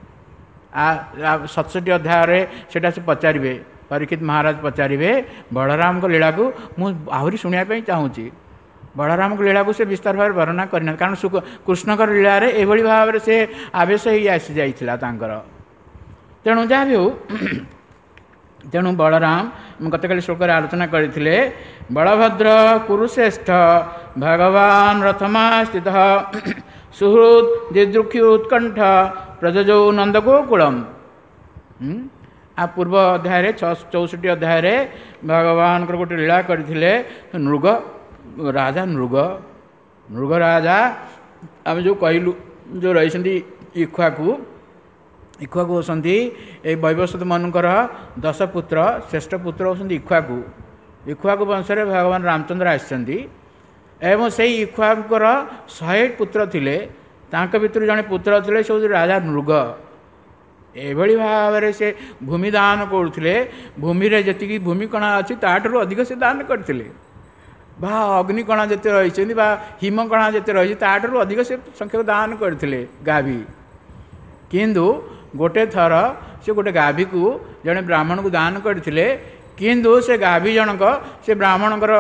सतसठी अध्याय से पचारे परीक्षित महाराज पचारे बलराम को लीला को मुझे शुणापी चाहूँगी बलराम को लीला को से विस्तार भाव वर्णना करना कारण सुख कृष्ण लीला ये भाव में से आवेश हो आसी जाता तेणु जहाँ भी हो तेणु बलराम गतकाली श्लोक आलोचना करते बलभद्र कुरुश्रेष्ठ भगवान रथमा स्थित सुहृद दिदृक्षु उत्कंठ प्रजजौ नंदगोकुलम आ पूर्व अध्याय चौसठी अध्याय भगवान गोटे लीला करते नृग राजा नृग नृग राजा आम जो कहलु जो रही इक्ष्वाकु इक्ष्वाकु होती वैवस्वत मनुकर दश पुत्र श्रेष्ठ पुत्र होती इक्ष्वाकु इक्ष्वाकु वंश भगवान रामचंद्र आसछन्ति एवं से इक्ष्वाकुर शहे पुत्र थिले तांक भितर जड़े पुत्र थे से राजा नृग एभली भाव में से भूमि दान करुले भूमि जी भूमिकणा अच्छी ताठू अधिक से दान करते बा अग्निकणा जिते रही हिमकणा जिते रही ताठू अधिक से संख्यक दान करते गाभी किंतु गोटे थर से गोटे गाभी को जड़े ब्राह्मण को दान करते किंतु से गाभी जनक से ब्राह्मणकर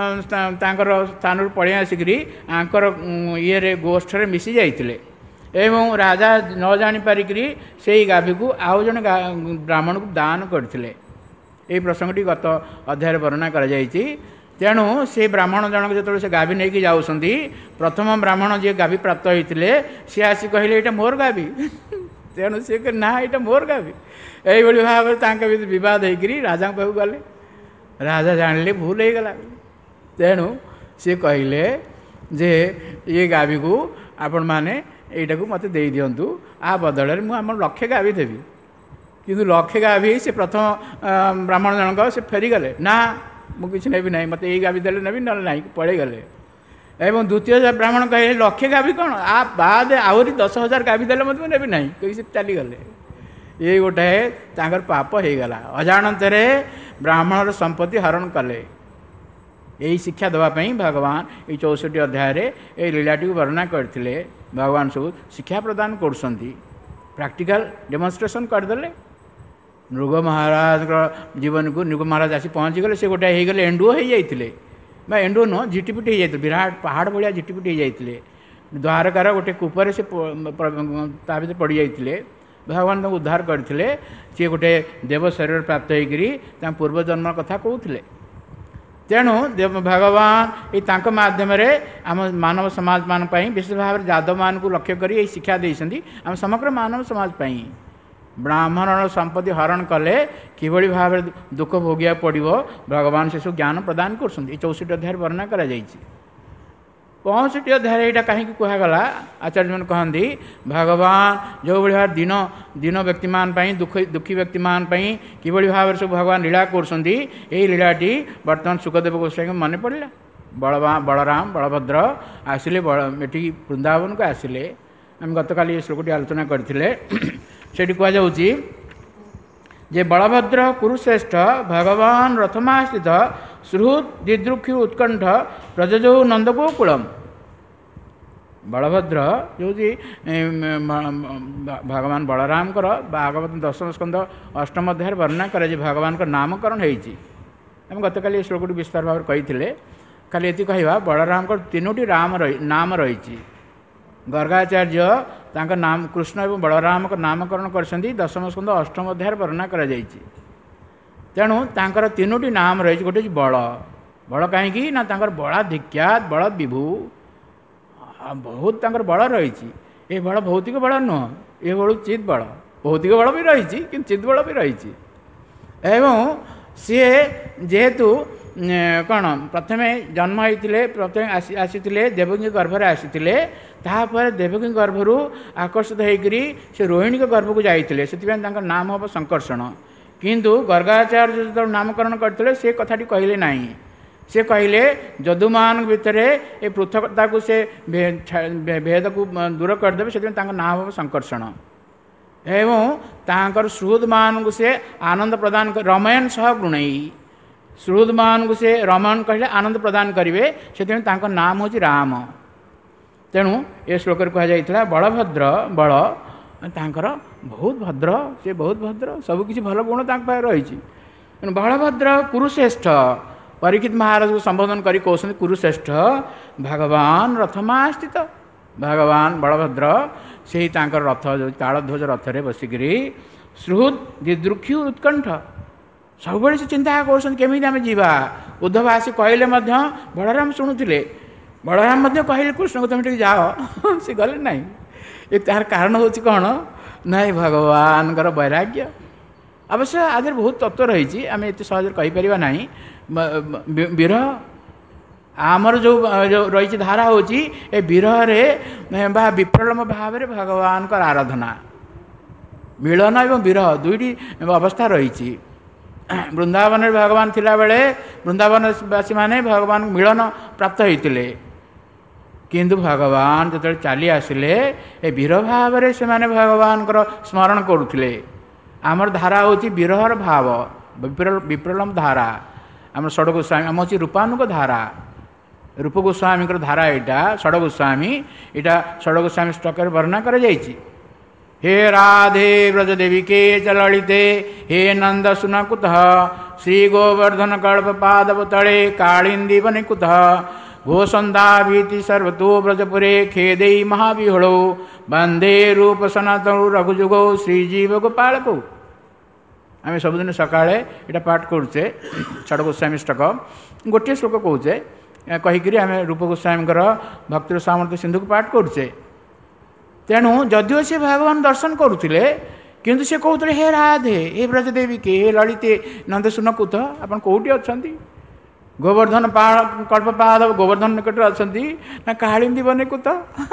स्थान पड़े आसिकी आंकर ये गोष्ठ मिसी जाते एवं राजा न जापारिक से गाभी को आउ जन ब्राह्मण को दान करते ये प्रसंगटी गत अध्याय वर्णना कर तेणु से ब्राह्मण जनक जो से गाभी नहीं जाऊँगी प्रथम ब्राह्मण जी गाभी प्राप्त होते सी आसी कहले ये मोर गाभी तेणु सी कह ना ये मोर गाभी यही भाव में बद होकर राजा पाक गले राजा जानिले भूल हो गला तेणु सी कहले जे ये गाभी को आपण मैंने यटा को मत दे दिंतु आ बदल में मुझे लक्षे गाभी देवी किंतु लक्षे गाभी से प्रथम ब्राह्मण जनक से फेरीगले ना मुझे नेबी ना मत यही गाभी देले नेबी ना ना पड़े गले एवं द्वितीय ब्राह्मण कहे लक्षे गाभी कौन आ बाद आहरी दस हजार गाभी देले मत नेबी ना कही से चलीगले ये गोटे तांकर पाप हो गला अजाणत ब्राह्मणर संपत्ति हरण कले यही शिक्षा देवाई भगवान ये चौसठी अध्याय ये लीलाटी वर्णना करते भगवान सब शिक्षा प्रदान कर प्रैक्टिकल डेमोन्स्ट्रेशन करदे नृग महाराज जीवन को नृग महाराज आसी पहुँची गले से गोटे हो गले एंडुओ हो जाते बा एंडुओ नुह झिटिपिटी हो जाते विराट पहाड़ भाया झिटिपिटी हो जाते द्वारकार गोटे कूपर से ता भर पड़ जाते भगवान को उद्धार करते सी गोटे देव शरीर प्राप्त होकर पूर्वजन्म कथा कहते तेणु देव भगवान ये मध्यम आम मानव समाज मान विशेष भाव में यादव मान को लक्ष्य कर शिक्षा देती आम समग्र मानव समाज ब्राह्मण संपत्ति हरण कले किभली भाव में दुख भोगिया पड़ो भगवान से सब ज्ञान प्रदान कर चौसठ अध्याय वर्णना कर पौंसठी अध्याय यहाँ कहीं कहगला आचार्य मैंने कहती भगवान जो भाव दिन दिन व्यक्ति मान दुख दुखी व्यक्ति मान कि भाव सब भगवान लीला करीलाटी बर्तमान सुखदेव गोस्वाई मन पड़ा बलवा बलराम बलभद्र आसिले ये वृंदावन को आसिले आम गतकाली श्लोकटी आलोचना करते से कहुच्छी जे बलभद्र कुरुश्रेष्ठ भगवान रथमास्थित श्रुत दिदृक्षु उत्कंठ प्रजजौ नंदगोकुलम बलभद्र जो भगवान बलराम भागवत दशम स्कंद अष्टम अध्याय वर्णना करे भगवान का नामकरण होती आम गतकाली श्लोकटी विस्तार भाव कही खाली ये कहवा बलराम को तीनोटी राम रही नाम रही गर्गाचार्य तांका नाम कृष्ण एवं बलराम का नामकरण कर दशम स्कंद अष्टम अध्याय वर्णना कर तेणु तांकर तीनोटी नाम रही गोटे बल बल कहीं ना तांकर बलाधिक्यात बल विभू बहुत तांकर बल रही ये बल भौतिक बल नुह ये बल चित बल भौतिक बल भी रही कि चित बल भी रही एवं सी जेहेतु कौन प्रथम जन्म होते प्रथम आसी देवकी गर्भर आसी तापर देवकी गर्भर आकर्षित होकर से रोहिणी के गर्भ को जाते से नाम हम संकर्षण किंतु गर्गाचार्य जो नामकरण करते से कथाटी कहले ना से कहले जदुमान भितर ये पृथकता को से भेद को दूर करदे से नाम हम संकर्षण एवं तांकर सुहृद मान को से आनंद प्रदान कर रमयन सह गृणई सुहृद मान को से रमन कहले आनंद प्रदान करेंगे से नाम हूँ राम तेणु ये श्लोक कहुला बलभद्र बल तांकर बहुत भद्र से बहुत भद्र सबकि भल गुण रही बलभद्र कुरुश्रेष्ठ परीक्षित महाराज को संबोधन कर कहते कुरुश्रेष्ठ भगवान रथमास्थित भगवान बलभद्र से ही रथ जो तालध्वज रथरे बसिकी श्रुत दिदृक्षु उत्कंठ सब से चिंता करमी आम जा उद्धव आसी कहले बलराम शुणुले बलराम कहले कृष्ण को तुम जाओ सी गले ना ये तार कारण हूँ कौन ना भगवान वैराग्य अवश्य आदि बहुत तत्व रही आम एत सहज कहीपर ना विरह आमर जो जो रही धारा हूँ ए विरह बा विप्रलम्ब भाव में भगवान का आराधना मिलन एवं विरह दुईटी अवस्था रही वृंदावन भगवान थिला बेले वृंदावनवासी माने भगवान मिलन प्राप्त होते किंतु भगवान जो चली आसिले ए विरह भाव से माने भगवान स्मरण करुले आमर धारा हूँ विरहर भाव विप्रलम्ब धारा आम षड गोस्वामी आम हूँ रूपानुग धारा रूप गोस्वामी धारा यहाँ षड गोस्वामी यहाँ षड गोस्वामी स्टकर वर्णना कर हे राधे व्रज देविके च ललिते हे नंद सुन कुतः श्री गोवर्धन कल्प पादव तले कालिंदी बने कुतः घोषंदा भीति सर्वतो व्रजपुरे खेदे महाविहलो वंदे रूप सनातन रघुजुगो श्रीजीव गोपाल को आम सबुदिन सकाଳେ यहाँ पाठ करुचे षड गोस्वामी स्टक गोटे श्लोक कौचे कहीकि आम रूप गोस्वामी भक्तिर सामर्थ्य सिंधु को पाठ करुचे तेणु जदिव से भगवान दर्शन करुले किंतु से कहते हे राधे हे ब्रजदेवी के हे ललिते नंद सुन कुत आपन कौटी अच्छा गोवर्धन कल्पपाद गोवर्धन निकट अच्छा ना कालिंदी बने कुत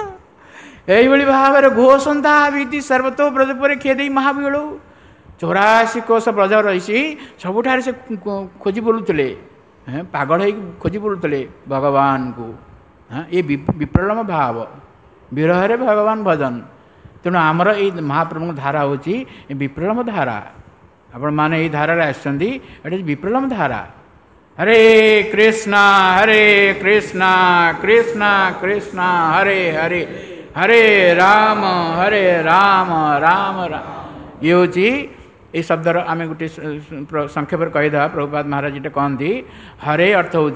यही भाव में घोषंता बीति सर्वतो ब्रजपुर खेदे महाविहल चौराशी कोश ब्रज रही सबुठार से खोजी बुलुले पागल हो खोजी बुलुले भगवान को ये विप्रलम्ब भाव विरह रे भगवान भजन तेणु आमर ये महाप्रभु धारा हूँ विप्रलम्ब धारा आपण मैंने ये धारा आसछंती विप्रलम्ब धारा हरे कृष्णा हरे कृष्णा कृष्णा कृष्णा हरे हरे हरे राम हरे राम राम राम ये हूँ ये शब्दर आम गोटे संक्षेप कहीदे प्रभुपाद महाराज ये कहती हरे अर्थ हूँ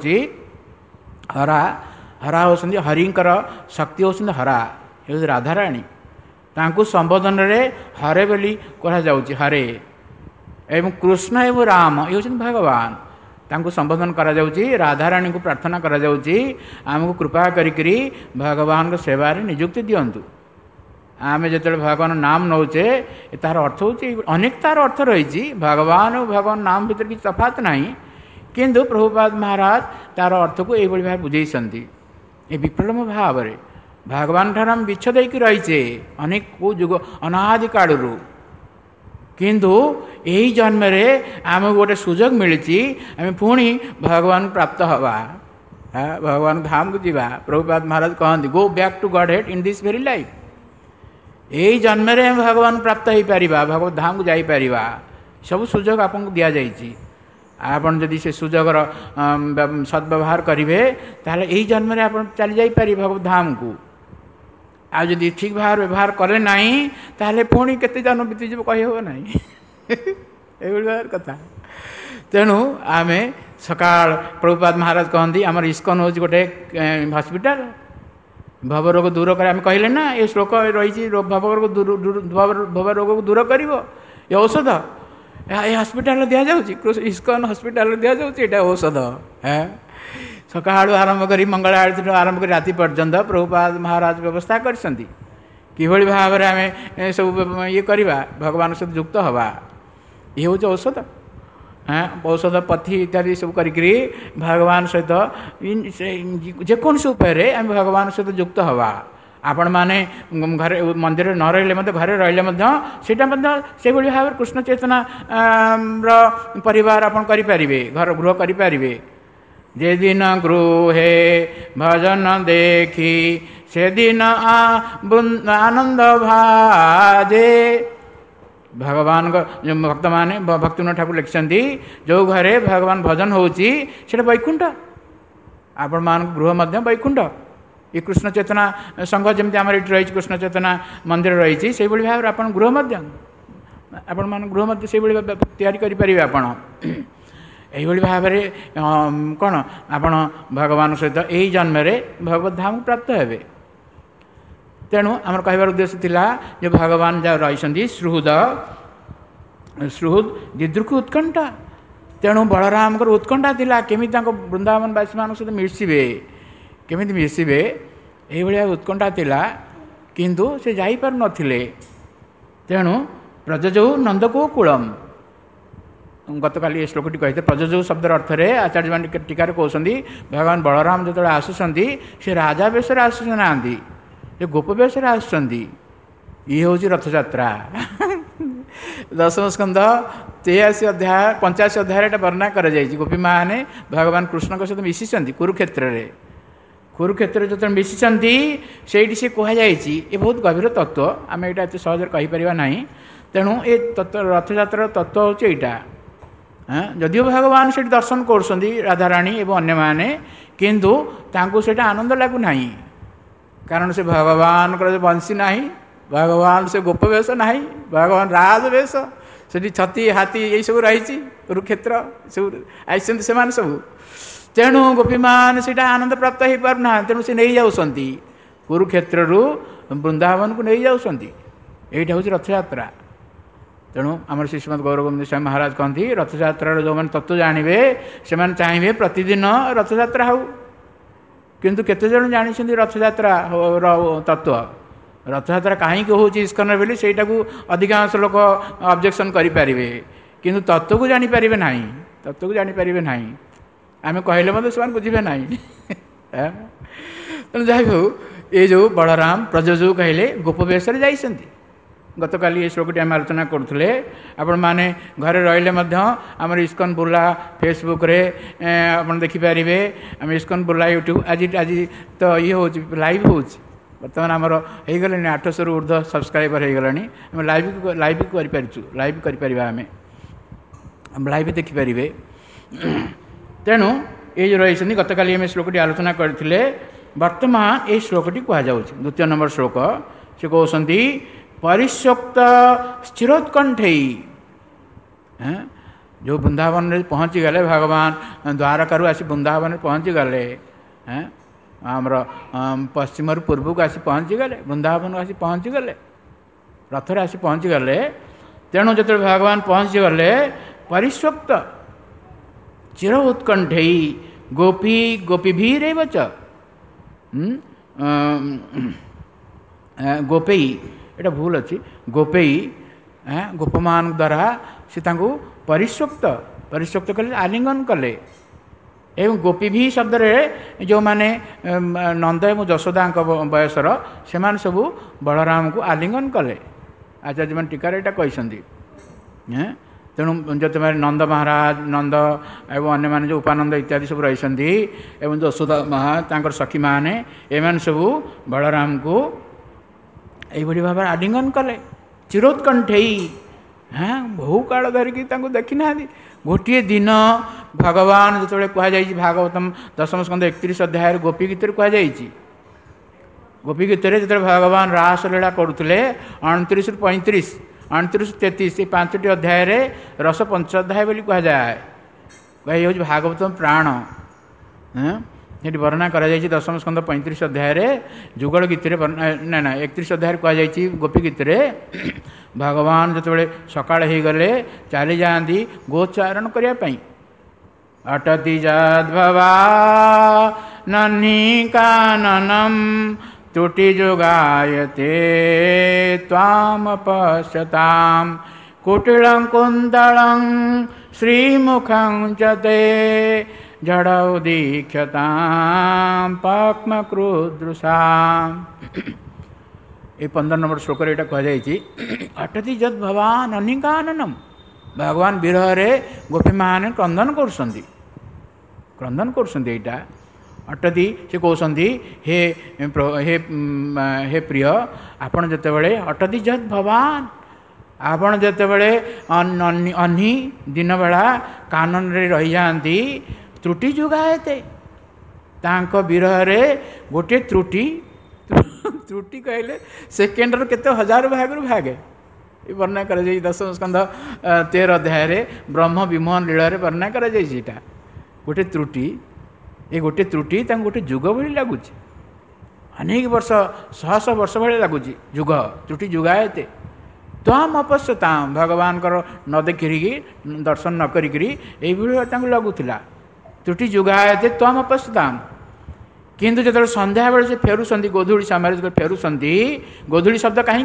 हरा हरा होती हरिंकर शक्ति होती हरा ये राधाराणी तांकु संबोधन रे हरे बोली कहुच्छे हरे एवं कृष्ण एवं राम ये होती भगवान तांकु संबोधन करा जाउची राधाराणी को प्रार्थना करा जाउची आमको कृपा करी भगवान को सेवा रे नियुक्ति दियंतु आम जो भगवान नाम नौचे तार अर्थ हूँ अनेक तार अर्थ रही भगवान और भगवान नाम भीतर किसी तफात ना किंतु प्रभुपाद महाराज तार अर्थ को यही भाव बुझे ये विप्रलम्ब भाव भगवान ठार आम विच्छेद होकर रहीचे अनेक को जुग अनादि कालू किंतु यही जन्म आम गोटे सुजोग मिली आम पुणी भगवान प्राप्त हवा भगवान धाम को जीवा। प्रभुपाद महाराज कहते go back to Godhead in this very life यही जन्म आम भगवान प्राप्त हो पार भगवत धाम को जापर सब सुजोग आपन को दि जाइए आपन जदि से सुजोगर सद्व्यवहार करेंगे ताहले यही जन्म आप चली जापर भगवत धाम को आ जदि ठीक भाव व्यवहार कले ना ताहले पुणी केते जन्म बीतीज कही हो ना ये कथा। तेणु आम सकाल प्रभुपाद महाराज कहती आमर इस्कन हूँ गोटे हस्पिटाल भवरोग दूर कर आम कहले ना ये श्लोक रही भवरोग दूर भवरोग को दूर कर ये औषध ये हस्पिटाल दि जाऊँगी इस्कन हस्पिटाल दि जाऊँगी औषध है सकाळु आरंभ करी मंगल आरती आरंभ कर राति पर्यंत प्रभुपाद महाराज व्यवस्था करछंती किभଳି भाव आम सब ये करवा भगवान सहित युक्त हवा ये हूँ औषध हाँ औषध पथी इत्यादि सब करी भगवान सहित जेकोसी उपाय आम भगवान सहित युक्त हवा आपण मैंने घरे मंदिर न रही घरे रही से भाव कृष्ण चेतना परिवार आपन करें घर गृह करें जे दिन गृहे भजन देखी से दिन आनंद भाजे भगवान भक्त माने भक्तिविनोद ठाकुर लिखिछंती जो घरे भगवान भजन होउची सेटा वैकुंठ आपण मान गृह मध्य वैकुंठ ये कृष्ण चेतना संघ जमी आम रही कृष्ण चेतना मंदिर रही से भाव आप गृह मध्य आपण मान गृह मध्य से तैयारी करें आपण यही भाव कौन आपण भगवान सहित यही जन्म भगवत धाम प्राप्त हे। तेणु आमर कहबार उद्देश्य थिला जे भगवान जहाँ रही सुहृद सुहृद दिदृक उत्कंठा तेणु बलराम उत्कंठा थिला केमी वृंदावनवासी मान सहित मिशे केमी मिशे यही उत्कंठा थिला किंतु से जापार नथिले। तेणु प्रजजौ नंदकोकुलम गत काली श्लोकटी कहते प्रजजौ शब्दर अर्थ रे आचार्य मान टीकार कहते भगवान बलराम जो आसुँच से राजा बेश आसुना गोप बेश आसुँच ये हूँ रथयात्रा दशम स्कंद तेयासी अध्याय पंचाशी अध्याय वर्णना कर गोपी माने भगवान कृष्ण सहित मिशिंट कुरुक्षेत्र में कुरुक्षेत्र जो मिशिंट से कहुई ये बहुत गभीर तत्व आम यहाँ एत सहज कहीपर ना। तेणु ये तत्व रथयात्रा तत्व हूँ यहाँ हाँ जदिव भगवान से दर्शन कर राधाराणी एवं अन्य माने किंतु तांको से आनंद लगुना कारण से भगवान बंशी ना भगवान से गोप वेश ना भगवान राज वेश से छती हाथी यही सब रही कुरुक्षेत्र सब आई से सब तेणु गोपी मान से आनंद प्राप्त हो पारना तेणु से नहीं जाऊँगी कुरुक्षेत्र वृंदावन को नहीं जाऊँगी यहीटा हूँ रथयात्रा। तेणु आम श्री श्रीमद गौरगोविंद स्वामी महाराज कहती रथयात्रा जो मैंने तत्व जानवे से चाहिए प्रतिदिन रथयात्रा हो किंतु केते जन जानी रथयात्रा तत्व रथयात्रा कहीं हूँ इस्कन बोली सेटा को अधिकांश लोक ऑब्जेक्शन करें किंतु तत्व को जानीपर ना तत्व को जानीपर ना आम कहले मतलब से बुझे ना तेणु जहाँ भी हो ये जो बलराम प्रजजु कहले गोप वेश जाइछन्ति गत काली ये श्लोकटी आम आलोचना करुले आपण मैंने घरे रहिले आमर इस्कन बुर्ला फेसबुक रे आप देखिपारे आम इस्कन बुर्ला यूट्यूब आज आज तो ये हूँ लाइव हूँ बर्तमान आमर हो गले आठश रु ऊर्ध सब्सक्राइबर हो गला आम लाइव लाइव करूँ लाइव कर आम लाइव देखिपारे। तेणु ये जो रही गत काली आम श्लोकटी आलोचना करते वर्तमान ये श्लोकटी कहुँ द्वितीय नंबर श्लोक से कहते परिस्वक्त स्थिरोत्कंठे जो वृंदावन में पहुँची गले भगवान द्वारका आसी वृंदावन में पहुँची गले आमर पश्चिम पूर्व को आसी पहुँची गले वृंदावन आसी पहुँची गले रथर आसी पहुँची गले। तेणु जो भगवान पहुँची गले परिस्वक्त चिर उत्कंठे गोपी गोपी भी च गोपई एटा भूल अच्छी गोपेई गोपमान द्वारा से परिस्वक्त परिस्वक्त कले आलिंगन कले एवं गोपी भी शब्द जो माने नंद एवं जशोदा बयसर से सबू बलराम को आलिंगन कले। आचार्य मैंने टीकार यहाँ कहते तेणु जो नंद महाराज नंद एवं अन्य माने जो उपानंद इत्यादि सब रही एवं जशोदा महा तांकर सखी माने एमान सबू बलराम को यही भाव आलिंगन कले चिरोत्कंठेई। हाँ बहु काल धरिकी देखी ना गोटे दिन भगवान जो कहुई भागवतम दशम स्कंद एकतीस अध्याय गोपी गीत कहुई गोपी गीत जो भगवान रासलीला करुले अणतीस रु पैंतीस अणतीस तेतीस ये पांचटी अध्याय रस पंच अध्याय बोली कहुए कही हूँ भागवतम प्राण। ये वर्णना कर दशम स्कंद पैंतीस अध्याय जुगल गीत ना ना एकतीस अध्याय कहुई गोपी गीत भगवान जो सकाल हो गले चली जाती गोचारण करने अटति जद्भवा नन्ही काननम त्रुटि जुगायते त्वाम पश्यताम कुटिलं कुंतलं श्रीमुखं च ते जड़ौ दीक्षताम पक्मकृदृशाम। ये पंद्रह नंबर श्लोक यहाँ कहुई अटति जद भवान अनिकाननम भगवान विरह रे गोपी माने क्रंदन करुँच क्रंदन करुँच अटति से कहते हे हे हे प्रिय आपण जितेबले अटति जद भवान आपण जितेबले अह्नि दिन बेला कानन रे रही जाती त्रुटि जुगायते तांको विरह रे गोटे त्रुटि त्रुटि कहले सेकेंडर केते हजार भाग भागे ये वर्णना कर दशम स्कंद तेरह अध्याय ब्रह्म विमोहन लीला रे वर्णना कर गोटे त्रुटि ये गोटे त्रुटि गोटे जुग भली लगुच अनेक वर्ष शह शह वर्ष भाई लगुच जुग त्रुटि जुगायते ताम अपश्यताम भगवान न देखी दर्शन न करी लगुला त्रुटि जुगायते ताम अपश्यताम। किंतु जो संध्या बेले से फेरुंट गोधूली समय जो फेरुंट गोधूली शब्द कहीं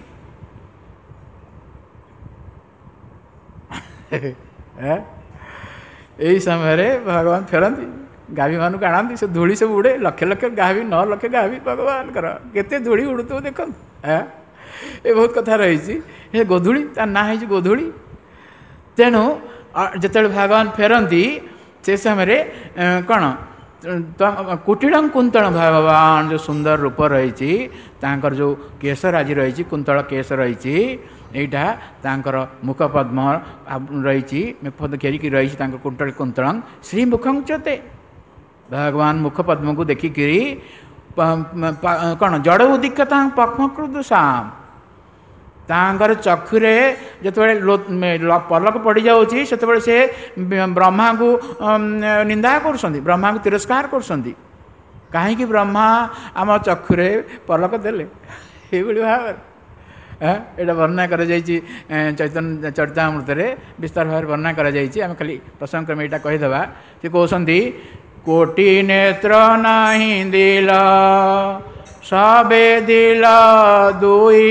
यही समय भगवान फेरती गाभी मान आनती से धूली सब उड़े लक्ष लक्ष गाभी नौ लक्ष गाभी भगवान केते धूली उड़ू देख ये बहुत कथा रही गोधूली तार ना है गोधूली। तेणु जिते भगवान फेरती से समय कौन कुटिलं कुंतल भगवान जो सुंदर रूप रही जो केसर आज रही कुंतल केस रही यहाँ तांकर मुख पद्म रही घेरिकी रही कुंतल कुंतलं श्रीमुखं चते भगवान मुख पद्म को देखिकी कौन जड़ उदीक्षता पक्मकृदृशाम तांकर चक्षुरे जिते पलक पड़ जाऊँगी से से ब्रह्मा को निंदा कर ब्रह्मा को तिरस्कार कर कहीं ब्रह्मा आम चक्षुरे पलक देले ये भाव यहाँ वर्णना कर चैतन्य चरितामृत विस्तार भाव वर्णना कर खाली प्रसंग क्रम यहाँ कहीदेवा से कहते कोटि नेत्र नहीं दिल सबे दिल दुई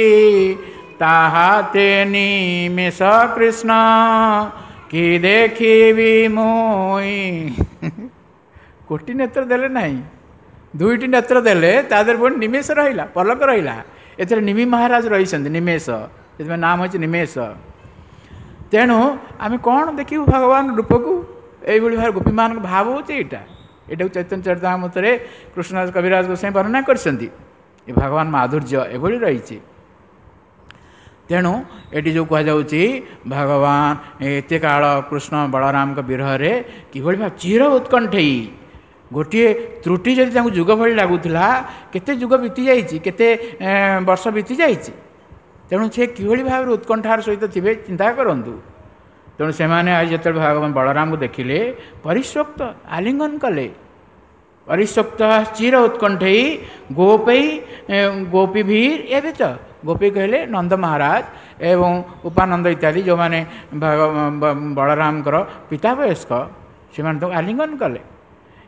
ताहाते निमिष कृष्ण कि देखी मुई कोटि नेत्र देले नहीं दुईटी नेत्र देले तादर पुणी निमेष रहा पलक रहा एथर निमि महाराज रही निमेष से नाम हो निमेष। तेणु आम कौन देखू भगवान रूप को यही भाव गोपी मान भाव हो यहाँ यहाँ चैतन्य चरितामृत कृष्णराज कविराज गोसाई वर्णना कर भगवान माधुर्य एभली रही। तेणु ये जो कहुच्छी भगवान एत काल कृष्ण बलराम विरह रे किभली भाव चिर उत्कंठई गोटे त्रुटि जदि जुग भली लगुला केते जुग बीती जाइए केते वर्ष बीती जाइए तेणु से किभली भाव उत्कंठार सहित थे चिंता करूँ। तेणु से आज जो भगवान बलराम को देखिले परिस्वक्त आलिंगन कले परिस्वक्त चिर उत्कंठई गोपई गोपी भीर एवं च गोपी कहले नंद महाराज एवं उपानंद इत्यादि जो मैंने बलराम पिता वयस्क से आलिंगन कले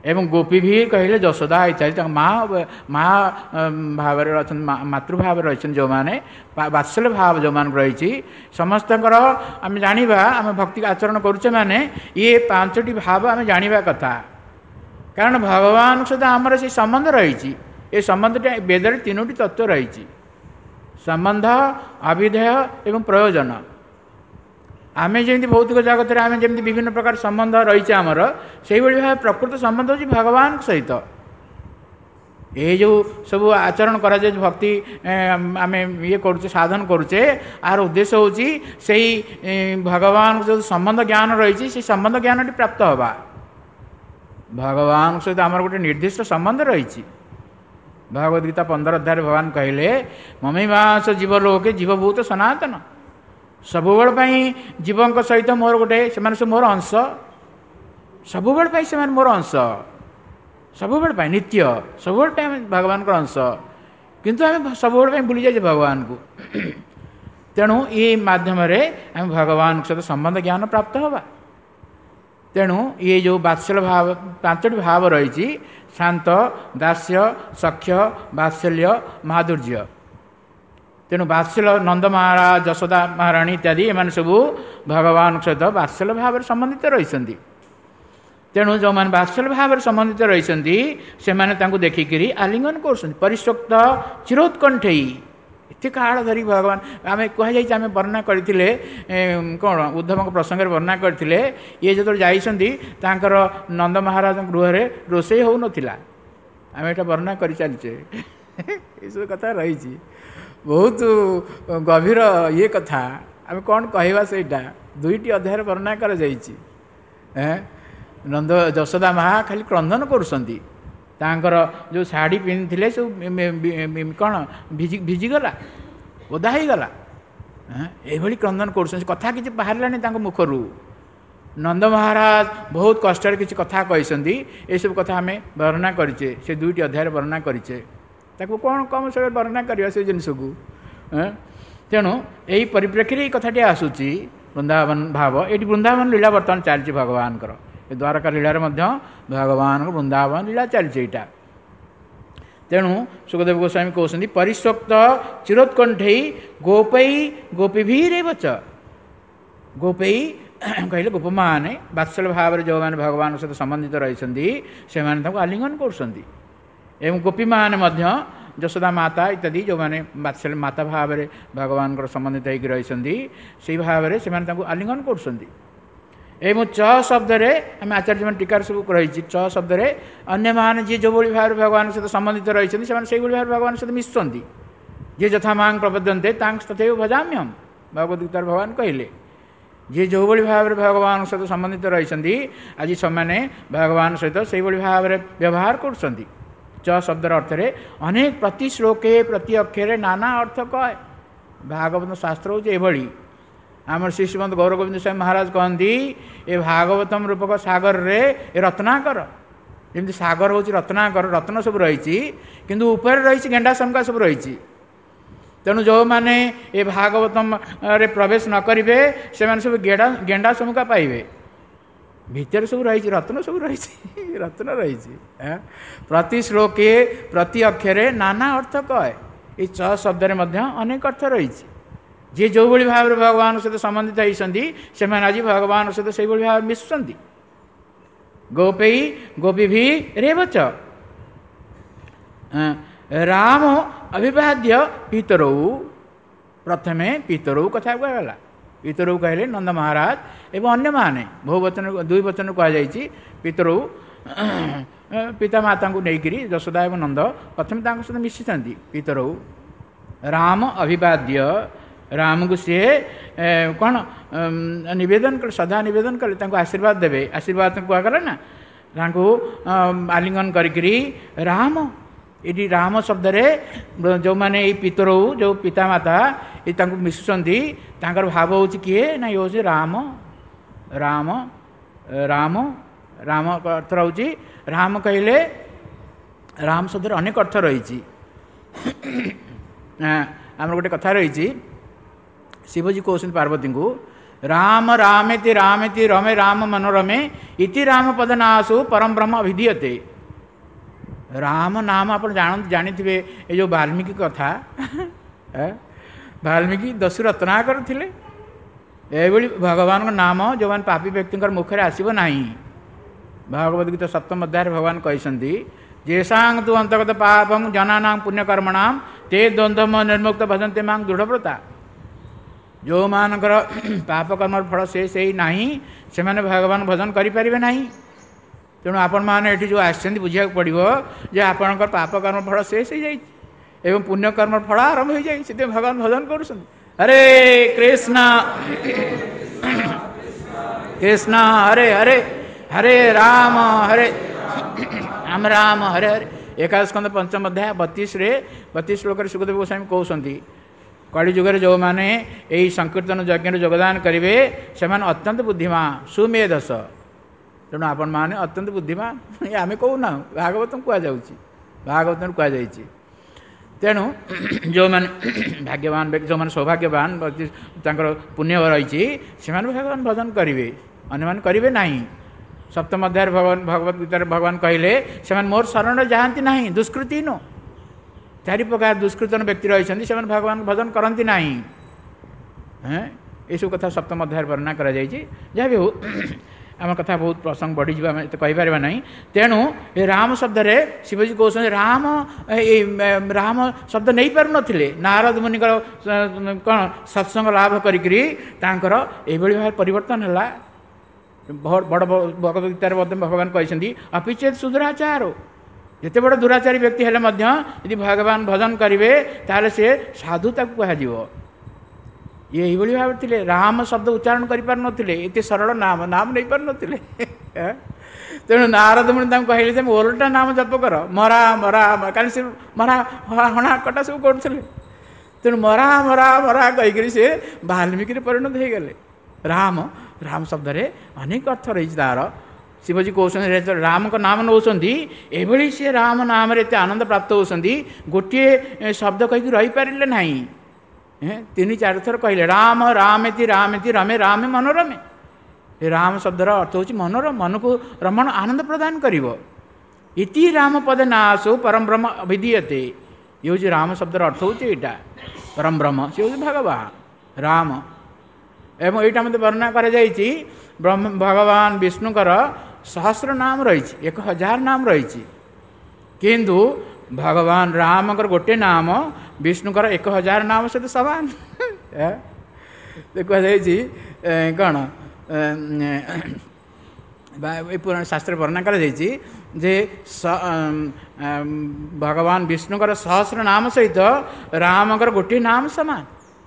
एवं गोपी भी कहले यशोदा इत्यादि माँ माँ भाव मातृभाव रही जो मैंने वात्सल्य भाव जो मान रही समस्त आम जाना आम भक्ति आचरण करुचे माने ये पांचटी भाव आम जाना कथा कारण भगवान सहित आमर से संबंध रही ये संबंधटा वेदर तीनोटी तत्व रही संबंध अभिधेय एवं प्रयोजन आम जमी भौतिक जगत में आम जमी विभिन्न प्रकार संबंध रही आमर से भाव प्रकृत संबंध हो भगवान सहित ये जो सब आचरण करा भक्ति आम ये करुचे साधन करुचे आर उद्देश्य हूँ से भगवान जो संबंध ज्ञान रही से संबंध ज्ञान प्राप्त हवा भगवान सहित आमर गोटे निर्दिष्ट संबंध रही भगवद गीता पंद्रह अध्याय भगवान कहले ममीमांस जीवलोके जीवभूत सनातन सबुबल जीवों सहित मोर गोटे से मोर अंश सबुबल से मोर अंश सबुबल नित्य सबुबल भगवान का अंश किंतु आम सबुबल भूली जाए भगवान को तेणु ये माध्यम आम भगवान सहित संबंध ज्ञान प्राप्त हवा तेणु ये जो वात्सल्य भाव पांचटी भाव रही शांत दास्य सख्य वात्सल्य माधुर्य तेणु वात्सल्य नंद महाराज यशोदा महाराणी इत्यादि एम सबू भगवान सहित वात्सल्य भाव संबंधित रही तेणु जो मैंने वात्सल्य भाव संबंधित रही से देखिकी आलिंगन कर परिशोक्त चिरोत्कंठे एत काल धरी भगवान आम कहुई आम वर्णना करते कौन उद्धव प्रसंग वर्णना करते ये जो जाइंट नंद महाराज गृह रोषे हो नाला आम यहाँ वर्णना कर चलचे ये सब कथा रही बहुत गभीर ये कथा आम कौन कहवा से दुईटी अध्याय वर्णना कर नंद यशोदा माँ खाली क्रंदन करुँच जो शाढ़ी पिंधि सब कौन भिजि भिजिगला ओदा हो गला ये क्रंदन कर कथा कि बाहर मुखर नंद महाराज बहुत कष्ट किसी कथा कहते ये सब कथा आम वर्णना करें से दुईटी अध्याय वर्णना करें कौन कम सब वर्णना करवा से जिनस को तेणु यही परिप्रेक्षी ये कथाटी आसूची वृंदावन भाव ये वृंदावन लीला बर्तमान चलती भगवान द्वारका लीलार भगवान वृंदावन लीला चलती यहाँ तेणु सुखदेव गोस्वामी कहते परिशोक्त चिरोत्कंठे गोपै गोपीभीरेव च गोपै कहले गोप मैंने वात्सल्य भाव जो मैंने भगवान सहित संबंधित रही से आलिंगन कर एवं गोपी मैंने यशोदा माता इत्यादि जो मैंने वात्सल्य माता भाव में भगवान संबंधित होकर रही से भाव में से आलिंगन कर एवं च शब्द आम आचार्य मान टीकार सब रही च शब्द अन्य मैंने जी जो भाव भगवान सहित संबंधित रही से भाव भगवान सहित मिशुंट जी यथा मांग प्रपद्यन्ते तथे भजाम्यहम भगवद गीतार भगवान कहले जी जो भाव में भगवान सहित संबंधित रही आज से भगवान सहित से भाव में व्यवहार कर च शब्द अर्थ अनेक प्रति श्लोके प्रति अक्षरे नाना अर्थ कहे भागवत शास्त्र हूँ आम श्री श्रीमंत गौर गोविंद स्वामी महाराज कहती ये भागवतम रूपक सागर रे ये रत्नाकर जमी सागर हूँ रत्नाकर रत्न सब रही किंतु ऊपर रही गेंडा शंका सब रही तेणु जो मैंने ये भागवतम रे प्रवेश न करेंगे से सब गेड़ा गेंडा शमुका पाइबे भितर सब रही रत्न सब रही रत्न रही प्रति श्लोके प्रति अक्षरे नाना अर्थ कहे ये च शब्द अनेक अर्थ रही जी जो भाव में भगवान सहित संबंधित होती से आज भगवान सहित से भाव मिशुंट गोपै गोपी भी रेवच राम अभिवाद्य पितरौ प्रथमे पितरौ कथा कहला पितरौ कहले नंद महाराज एवं अन्य माने बहुवचन दुई वचन कहुई पितरौ पिता माता को लेकर यशोदा एवं नंद प्रथम सहित मिशिंट पितरौ राम अभिवाद्य राम को सी कौन नवेदन कले सदा नवेदन कले आशीर्वाद देवे आशीर्वाद कहगला ना आलिंगन करी राम ये राम शब्द जो मैंने ये पितरौ जो पिता माता ये मिशुंट भाव हूँ किए ना ये हूँ राम राम राम राम अर्थ रही राम कहले राम शब्द अनेक अर्थ रही आम गोटे कथा रही शिवजी कहते पार्वती को राम रामेति रामेति रमे राम मनोरमे इति राम पदनासु परम ब्रह्म अभिधीयते। राम नाम आप जान जानी थे ये जो वाल्मीकि कथा वाल्मीकि दस्यु रत्नाकर थिले एभली भगवान नाम जो मैंने पापी व्यक्ति मुखे आसब ना। भागवत गीता सप्तम अध्याय भगवान कहते जेसांग तु अंतर्गत पापम जनानां पुण्यकर्मणाम ते द्वंद्व निर्मुक्त भजन्ते मां दृढ़व्रता। जो मानकर पाप कर्म फल से से ही नहीं से माने भगवान भजन करें ना। तेणु आपण मैंने ये जो आसछन्ति बुझा पड़ो जे आपणकर पाप कर्म फल शेष हो जाए एवं पुण्य कर्म फल आरंभ हो जाए से भगवान भजन कर। हरे कृष्ण कृष्ण हरे हरे हरे राम हरे राम राम हरे हरे। एकादश स्कंद पंचम अध्याय बत्तीस रे बत्तीस श्लोक सुखदेव गोस्वामी कहते कली जुगर जो मैंने यही संकीर्तन यज्ञ योगदान करेंगे से अत्यंत बुद्धिमान सुमेधस। तेणु आपण मैंने अत्यंत बुद्धिमान ये आम कहूना भागवत कहुच्छी भागवत कहुच्छी। तेणु जो मैंने भाग्यवान व्यक्ति जो मैंने सौभाग्यवान पुण्य रही से भगवान भजन करेंगे अन्य मैंने करेंगे ना। सप्तम अध्याय भगवान भगवत गीतार भगवान कहले से मोर शरण जाती ना दुष्कृति नो चारि प्रकार दुष्कृतन व्यक्ति रही से भगवान भजन करती ना। हाँ ये सब कथा सप्तम अध्याय वर्णना करा जहाँ भी हो आम कथा बहुत प्रसंग बढ़ी आम तो कहीपर ना। तेणु ये राम शब्द रे शिवजी कहते राम राम शब्द नहीं पार नथिले नारद मुनि कौन सत्संग लाभ करी भाव परिवर्तन है। बड़ भगवत गीतार भगवान कहते अपिचेत सुदुराचार जिते बड़ दुराचारी व्यक्ति हेले यदि भगवान भजन करेंगे ताले से साधुता कह ये भाव थे राम शब्द उच्चारण करें ये सरल नाम नाम नहीं पार नथिले। तेणु नारद मुनि कहले ओलटा नाम जप कर मरा मरा कहीं से मरा हणा कटा सब करुले। तेणु मरा मरा मरा कहीकि से वाल्मीकि परिणत हो गले। राम राम शब्द रे अनेक अर्थ रही तार शिवजी कहते राम को नाम नौ ये सी राम नाम एत आनंद प्राप्त होती गोटे शब्द कहीकि रही पारे ना। तीन चार थर कहले राम रामेति रामेति रमे रामे मनोरमे। ये राम शब्दर अर्थ हूँ मनोरम मन को रमण आनंद प्रदान करिवो। इति राम पद नासो परम ब्रह्म अभिधीयते। ये हूँ राम शब्दर अर्थ हूँ यहाँ परम ब्रह्म सी हूँ भगवान राम। एवं यहाँ मत वर्णना कर ब्रह्म भगवान विष्णुकर सहस्र नाम रही एक हजार नाम रही किंतु भगवान रामकर गोटे नाम विष्णुकर एक हजार नाम सहित समान। कहुई कौन पुराण शास्त्र वर्णना कर भगवान विष्णुकर सहस्र नाम सहित रामकर गोटे नाम समान।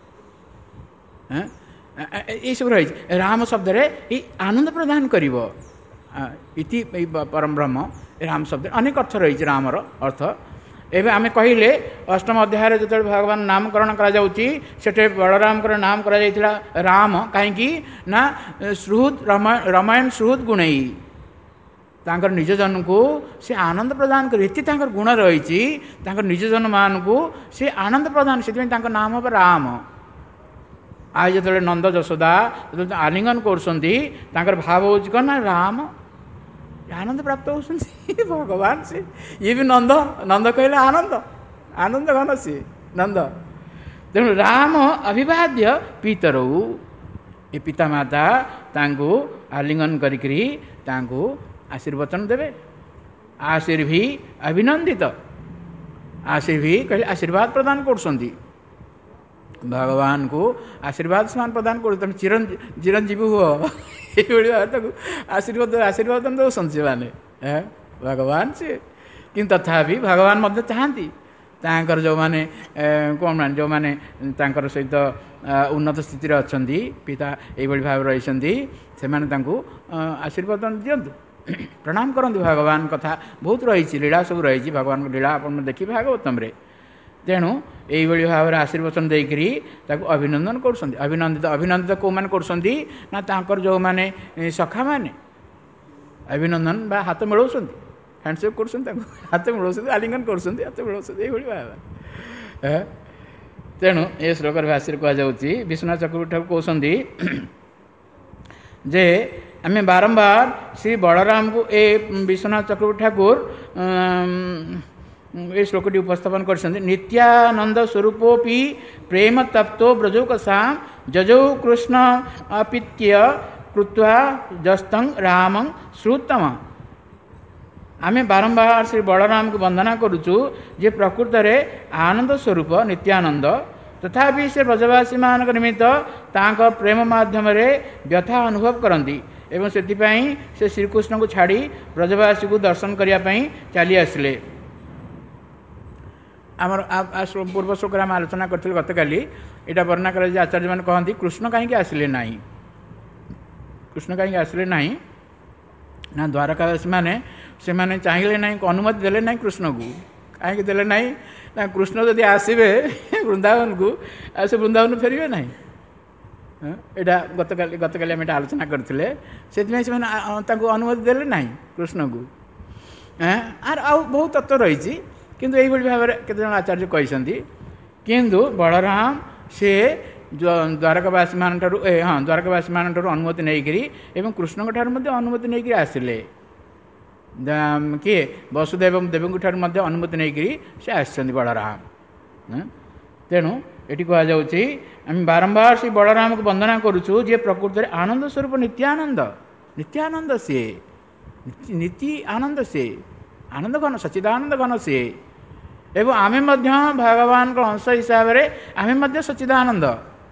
ये सब रही राम शब्द रे आनंद प्रदान करिवो इति परम ब्रह्म। राम शब्द अनेक अर्थ रही रामर अर्थ एवं आम कहले अष्टम अध्याय जो भगवान नामकरण कर बलराम नाम करा राम कहीं ना श्रुत रामायण श्रुत गुणई तांकर निज जन को से आनंद प्रदान कर गुण रही निज जन मान को से आनंद प्रदान से नाम हम राम। आज जो नंद यशोदा जो आलिंगन कर भाव हो कौन ना राम आनंद प्राप्त होती भगवान से ये भी नंद नंद कहले आनंद आनंद घन सी नंद। तेणु राम अभिवाद्य पितरौ ये पिता माता तांको आलिंगन करी आशीर्वचन देवे। आशीर्भी अभिनंदित आशीर्भी कहले आशीर्वाद प्रदान कर भगवान को आशीर्वाद समान प्रदान कर चिरंजी चिरंजीवी हुआ ये आशीर्वाद आशीर्वाद दौरान से मैंने भगवान से कि तथापि भगवान मध्य चाहती तांकर जो माने कौन मान जो माने तांकर सहित उन्नत स्थिति अच्छा पिता ये भाव रही से आशीर्वाद दिंतु प्रणाम करते भगवान कथा बहुत रही लीला सब रही भगवान लीला आप देखिए भागवतम रे। तेणु यही भाव में आशीर्वचन देकरी अभिनंदन कर अभिनंदित अभिनंदित कौ मैंने कर जो मैंने सखा मैंने अभिनंदन बा हाथ मिलाऊँ हैंडसेक कर हाथ मिलाऊँ आलिंगन कर हाथ मिलाऊँ ये भाव। तेणु ये श्लोक भाष्य कहुच्छी विश्वनाथ चक्रवर्ती ठाकुर कहते जे आम बारंबार श्री बलराम को ए विश्वनाथ चक्रवर्ती ठाकुर ये श्लोकटी उपस्थापन कर नित्यानंद स्वरूपोपि प्रेम तप्तो ब्रजौकसा जजौ कृष्ण अपित्य कृत्वा जस्तंग रामं श्रुतम। आम बारंबार श्री बलराम को वंदना करुचु जे प्रकृत में आनंद स्वरूप नित्यानंद तथापि से ब्रजवासी मान निमित्त तांक प्रेम माध्यम व्यथा अनुभव करती एवं से से श्रीकृष्ण को छाड़ी ब्रजवासी को दर्शन करने चली आसिले। आमर पूर्व श्लोक आम आलोचना करते गत काली यहाँ वर्णना कर आचार्य मैंने कहते कृष्ण कहीं आसिले ना कृष्ण कहीं आसिले ना ना द्वारकावासी मैंने से मैंने चाहिए ना अनुमति देले ना कृष्ण को कहीं देले ना ना कृष्ण जदि आसबे वृंदावन को आ से वृंदावन फेरबे ना यहाँ गत काली गत काली आम आलोचना करते से अनुमति देले ना कृष्ण को आर आ बहुत तत्व रही किंतु यही भाव में केत जन आचार्य कहते किंतु बलराम से द्वारकावासी मान हाँ द्वारकावासी मान अनुमति नहीं एवं कृष्ण अनुमति नहीं आसिले किए वसुदेव देवी ठार अनुमति नहीं से आसछन्ति बलराम। तेणु ये कहुच्छी आम बारंबार से बलराम को वंदना करुचु जे प्रकृत में आनंद स्वरूप नित्यानंद नित्यानंद सी नीति आनंद से आनंद घन सच्चिदानंद घन सी एवं आमे मध्य भगवान को अंश हिसाब से आमे सच्चिदानंद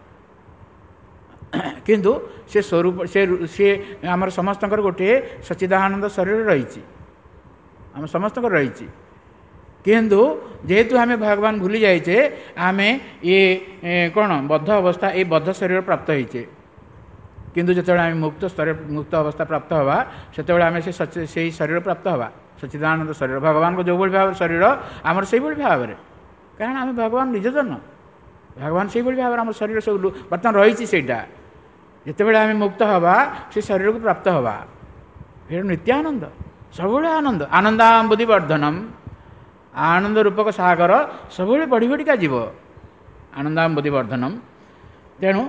किंतु से स्वरूप से सी आम समस्त गोटे सच्चिदानंद शरीर रही आम समस्त रही किंतु जेहेतु आम भगवान भूली जाइए आम ये कौन बद्ध अवस्था ये बद्ध शरीर प्राप्त होइचे किंतु जो आम मुक्त शरीर मुक्त अवस्था प्राप्त हवा से आम से शरीर प्राप्त हवा सच्चिदानंद शरीर भगवान को जो भाव शरीर आमर से भाव में कारण आम भगवान निजजन भगवान से भाव आम शरीर सब बर्तमान रही जिते आम मुक्त हवा से शरीर को प्राप्त हवा फिर नित्यानंद सब आनंद आनंदाम बुद्धि वर्धनम आनंद रूपक सागर सब बढ़ी बढ़िका जीव आनंदाम बुद्धि वर्धनम। तेणु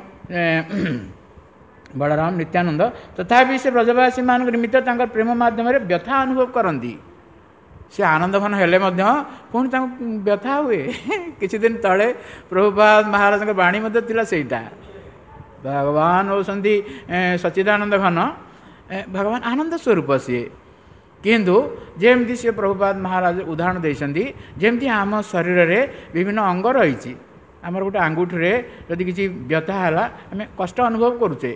बलराम नित्यानंद तथापि से ब्रजवासी मान निमित्त प्रेम माध्यम व्यथा अनुभव करती से आनंद घन हेले पुणी व्यथा हुए किसी दिन तले प्रभुपाद महाराज बाणी सेटा भगवान होती सच्चिदानंद घन भगवान आनंद स्वरूप सी किंतु जेमती से प्रभुपाद महाराज उदाहरण देते जमती आम शरीर में विभिन्न अंग रही आमर गोटे आंगुठी जदि किसी व्यथा है आम कष्ट अनुभव करुचे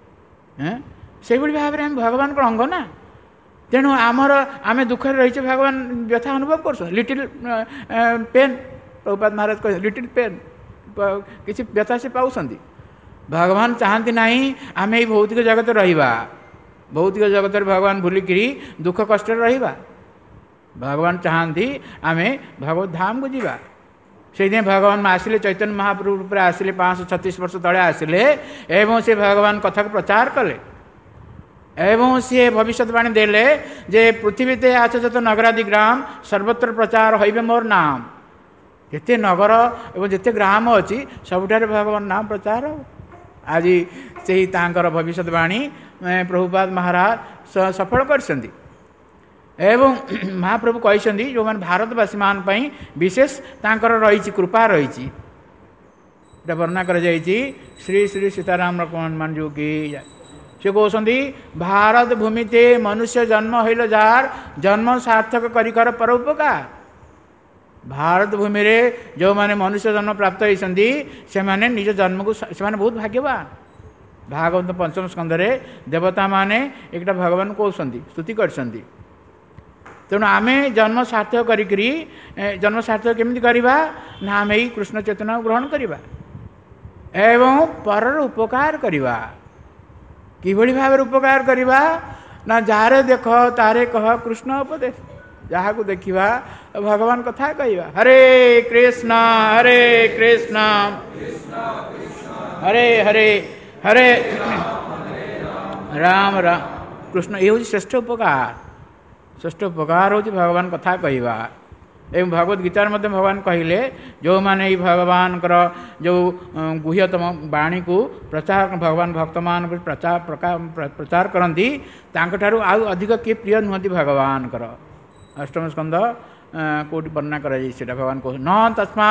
से भाव में भगवान को अंग ना तेणु आमर आम दुखर रही भगवान व्यथा अनुभव कर लिटिल पेन प्रभुपाद महाराज कह लिटिल पेन किसी व्यथा से पाँच भगवान चाहती ना आम ये भौतिक जगत रहा भौतिक जगत भगवान भूलिकी दुख कष्ट रहा भगवान चाहती आम भगवत धाम को जीवा से भगवान आसिले चैतन्य महाप्रभु रूप आसिले पाँच सौ छत्तीस वर्ष तले आसिले एवं से भगवान कथा को प्रचार कले एवं सी भविष्यवाणी देले जे पृथ्वीते आछ जत नगरादि ग्राम सर्वत्र प्रचार होइबे मोर नाम जिते नगर एवं जिते ग्राम अच्छी सबुठारे भगवान नाम प्रचार आज से भविष्यवाणी प्रभुपाद महाराज सफल कर एवं महाप्रभु कहते जो मैंने भारतवासी मान विशेष तांकर रही कृपा रही वर्णना कर श्री श्री सीताराम हनुमान जी की से कहते भारत भूमिते मनुष्य जन्म होल जार जन्म सार्थक कर परोपकार भारत भूमि रे जो माने मनुष्य जन्म प्राप्त होती से माने निज जन्म को से माने बहुत भाग्यवान भागवत पंचम स्कंदरे देवता माने एक भगवान कहते स्तुति करछंती तेणु आम जन्म सार्थक करी जन्म सार्थक केमती करवा ना आम यही कृष्ण चेतना ग्रहण करवा एवं परर उपकार करवा किभली भाव उपकार करवा ना जारे देख तारे कह कृष्ण उपदेश जहाँ को देखा भगवान कथा कहवा हरे कृष्ण हरे कृष्ण हरे हरे हरे राम राम कृष्ण ये हूँ श्रेष्ठ उपकार श्रेष्ठ उपकार हूँ भगवान कथा कहवा एवं भगवद गीतार मध्य भगवान कहले जो माने भगवान जो गुह्यतम वाणी को प्रचार भगवान भक्त मान प्रचार प्रचार करती तांकठारु आउ अधिक किए प्रिय नुहति भगवान अष्टम स्कंद कोटि वर्णना कर भगवान कह न तस्मा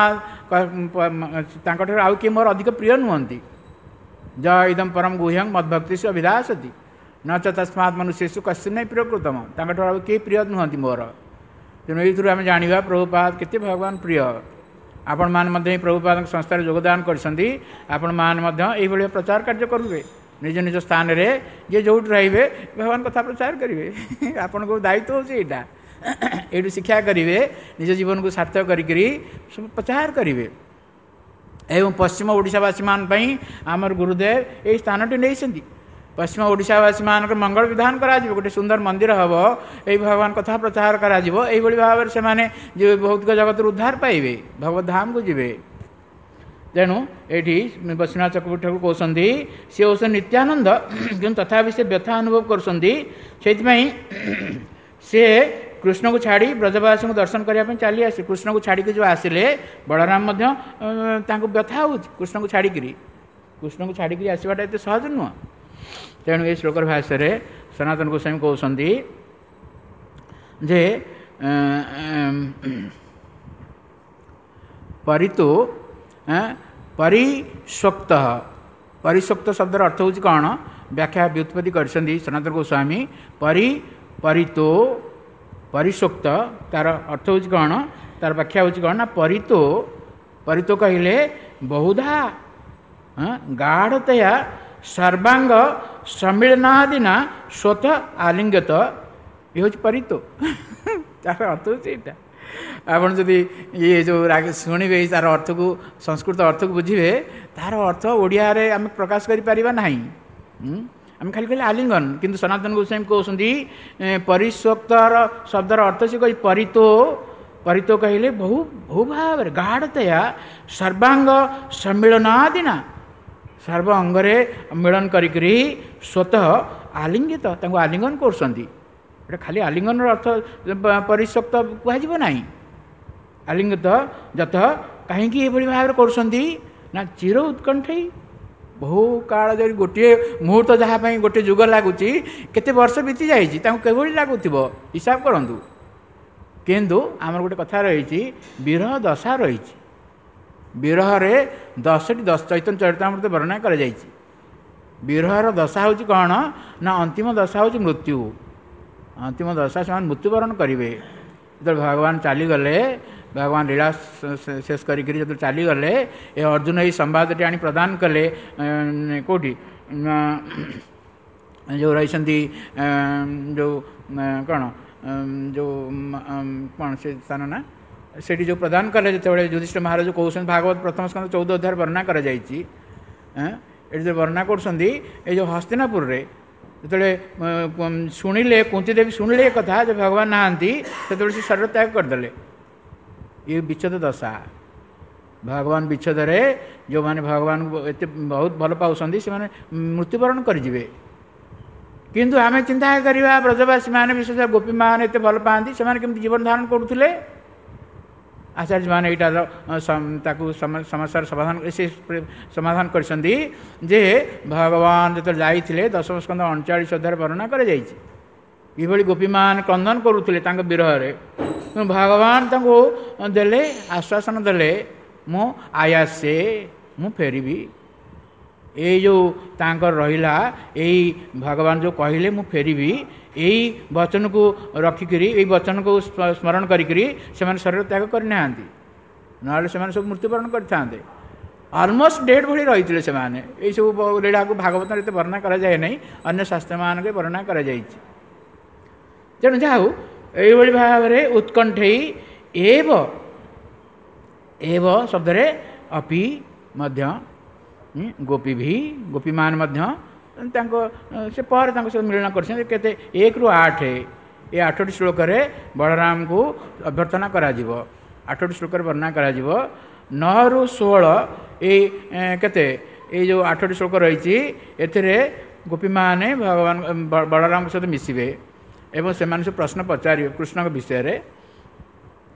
आउ किए मोर अधिक प्रिय नुहति ज इदम परम गुह्यं मद्भक्ति से अभिधासति न च तस्मात् मनुष्यसु कस्य नहीं प्रियकृतम तांकठारु आउ किए प्रिय नुहति मोर तेणु ये आम जाना प्रभुपाद केते भगवान प्रिय आपण मान प्रभुपाद संस्थार योगदान करछंती आपण मान ये प्रचार कार्य करेंगे निज निज स्थान रे जे जो रे भगवान कथा प्रचार करेंगे आपण को दायित्व होता ये शिक्षा करेंगे निज जीवन को सार्थक करी सब प्रचार करेंगे एवं पश्चिम ओडिशावासी मान आमर गुरुदेव ये स्थान टी नहीं पश्चिम ओडिशावासी मान मंगल विधान करा गोटे सुंदर मंदिर हम ये भगवान कथा प्रचार करा भाव से माने जो भौतिक जगत उद्धार पाइबे भगवत धाम को जीवे तेणु ये बसुनाथ चक्रवर्ती ठाकुर कहते सी औष नित्यानंद कि तथा से व्यथा अनुभव कर सी कृष्ण को छाड़ी ब्रजवासी को दर्शन करने चली आसे कृष्ण को छाड़ी जो आसिले बलराम व्यथा हो कृष्ण को छाड़ी कृष्ण को छाड़ी आसवाटा एत सहज नुह तेणु ये श्लोकर भाष्य रे सनातन गोस्वामी कहते जे परितो परिस्वक्त परिस्वक्त शब्दर अर्थ हूँ कौन व्याख्या व्युत्पत्ति कर सनातन गोस्वामी परि परितो परिस्वक्त तार अर्थ हूँ कौन तार व्याख्या हूँ कौन ना परितो परितो कहले बहुधा गाढ़तया सर्वांग सम्मिलनादिना स्वतः आलिंगत ये हूँ परितो तार अर्थ होता आपड़ जदि ये जो शुणे तार अर्थ को संस्कृत अर्थ को बुझे तार अर्थ ओडिया रे आम प्रकाश करें ना आम खाली खाली आलिंगन किंतु सनातन गोस्वामी कहते परिस्वक्तर शब्दर अर्थ से कही परितो परितो कहले बहु बहु भाव गाढ़तया सर्वांग सम्मिलनादिना सर्व अंगरे मिलन करी स्वतः आलिंगित आलिंगन कर खाली आलिंगन अर्थ परिस्वक्त कह ना आलिंगित जत कहीं भाव कर चिर उत्कंठ बहु काल जब गोटे मुहूर्त जहाँपाई गोटे जुग लगुच केते वर्ष बीती जाइए लगुव हिसाब करूँ किंतु आमर गोटे कथा रही विरह दशा रही विरह रे दसटी दस चैतन्य चरितामृत वर्णना कर विरहर दशा हूँ कौन ना अंतिम दशा हूँ मृत्यु अंतिम दशा से मृत्युवरण करेंगे जो भगवान चलीगले भगवान लीला शेष करी जो चलीगले ये अर्जुन ये संवाद आनी प्रदान कले कौटी जो रही जो कौन जो कौन से स्थान ना सेठी जो प्रदान कले जो युधिष्ठिर महाराज कहते भागवत प्रथम स्कंद चौदह अध्याय वर्णना कर जो वर्णना कर जो हस्तिनापुर रे जो शुणिले कुंती देवी शुणिले कथा जो भगवान नहांती से शरीर त्याग करदे ये विच्छेद दशा भगवान विच्छेद रे जो माने भगवान एत बहुत भल पाँच से मृत्युवरण करेंगे किंतु आम चिंता करवा ब्रजवासी मान विशेष गोपी मान एत भल पाती से जीवन धारण करुले आचार्य मान यहाँ समस्या समाधान से समाधान कर भगवान जो जाइए दशम स्कंद अणचाश अध्याय वर्णना कर गोपी मान क्रंदन करुले विरह भगवान देले आश्वासन देले मु आयासे मु फेरबी ये जो तांकर रहिला यही भगवान जो कहले मु फेरबी यही वचन को रखिकी यही वचन को स्मरण करी से शरीर त्याग करना ना सब मृत्युवरण करते अलमोस्ट डेड भली रही से यही सब लीला को भागवत में वर्णना कराए ना अन्य शास्त्र मान वर्णना कर तेणु जाऊ ये भाव में उत्कंठ एव एव शब्द अपि मध्य गोपी भी गोपी मान मध्य से पर सब मिलन कर एक रु आठ ये आठटी श्लोक बलराम को अभ्यर्थना करा आठटी श्लोक वर्णना करा नौ रु षोलह ये केते ये जो आठटी श्लोक रही ए गोपी माने भगवान बलराम सहित मिसबे एवं से प्रश्न पचारे कृष्ण विषय रे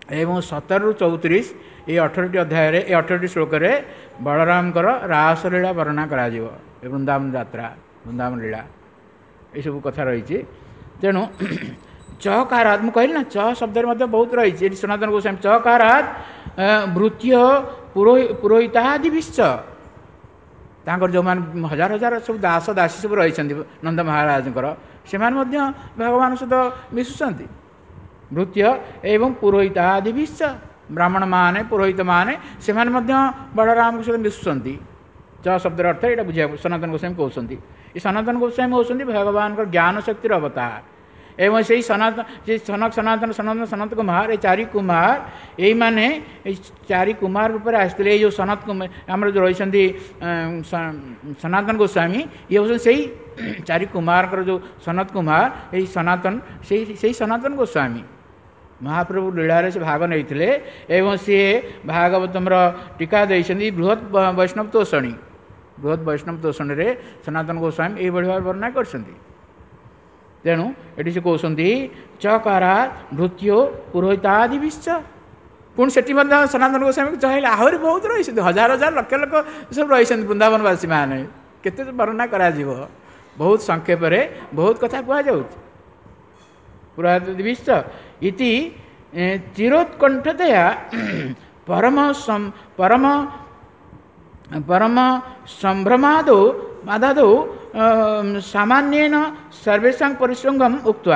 एवं सतर रु चौतीस ये अठरटी अध्याय ये अठरटी श्लोक बलरामकर रासलीला वर्णना करा वृंदावन यात्रा वृंदावन लीला ये सब कथा रही। तेणु चकारात मुझे कहली ना च शब्द बहुत रही सनातन गोस्वामी चकारात भृत्य पुरोहितादिश्च जो मान हजार हजार सब दास दासी सब रही नंद महाराज से भगवान सहित मिशुंट भृत्य एवं पुरोहितादिश्च ब्राह्मण माने पुरोहित माने से बलराम सहित मिशुंट च शब्द अर्थ यहाँ बुझा सनातन गोस्वामी कहते ये सनातन गोस्वामी होती भगवान ज्ञान शक्तिर अवतार एवं से सनातन से सनक सनातन सनातन सनत कुमार ये चारि कुमार यही माने चारि कुमार रूप आसते जो सनत कुमार आम जो रही सनातन गोस्वामी ये हूँ से चारि कुमार जो सनत कुमार यही सनातन से सनातन गोस्वामी महाप्रभु लीला से भाग नहीं एवं सी भागवतम टीका देती बृहत वैष्णव तोषणी बृहत वैष्णव तोषणी रे सनातन गोस्वामी ये भाव वर्णना कर तेणु ये से कहते चकारा भृत्यो पुरोहितादिश्च पुणी से सनातन गोस्वामी चाहे आहरी बहुत रही हजार हजार लक्ष लक्ष सब रही वृंदावनवासी मैंने केते वर्णना करा बहुत संक्षेप बहुत कथा कह पुरोहितादिश्च इति चिरोत्कंठतया परम परम परम संभ्रमादो मादादो सामान्येन सर्वेषां परिसंगम उक्त्वा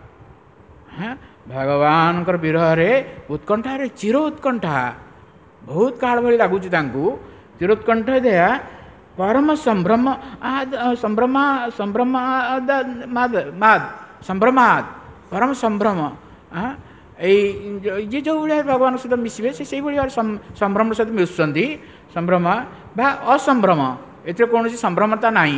भगवान विरह रे उत्कंठा रे चिर उत्कंठा बहुत काल भली लगुच चिरोत्कंठ दया परम संभ्रम संभ्रमा संभ्रमाद माद संभ्रमाद परम संभ्रम ये जो भाई भगवान सहित मिसबे से भाई संभ्रम सहित मिशुंट संभ्रम बा असंभ्रम एथि कौन संभ्रमता नहीं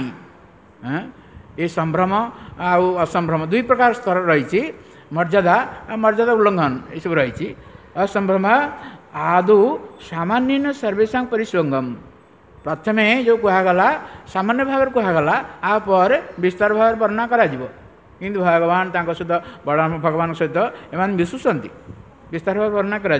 ये संभ्रम आउ असंभ्रम दुई प्रकार स्तर रही मर्यादा मर्यादा उल्लंघन ये सब रही असंभ्रम आदौ सामान्य सर्वेशा परिसंगम प्रथमे जो कहगला सामान्य भाव कहगला आपर विस्तार भाव वर्णना करा किंतु भगवान तांको सहित बलराम भगवान सहित एम मिशुंट विस्तार भाव वर्णना करा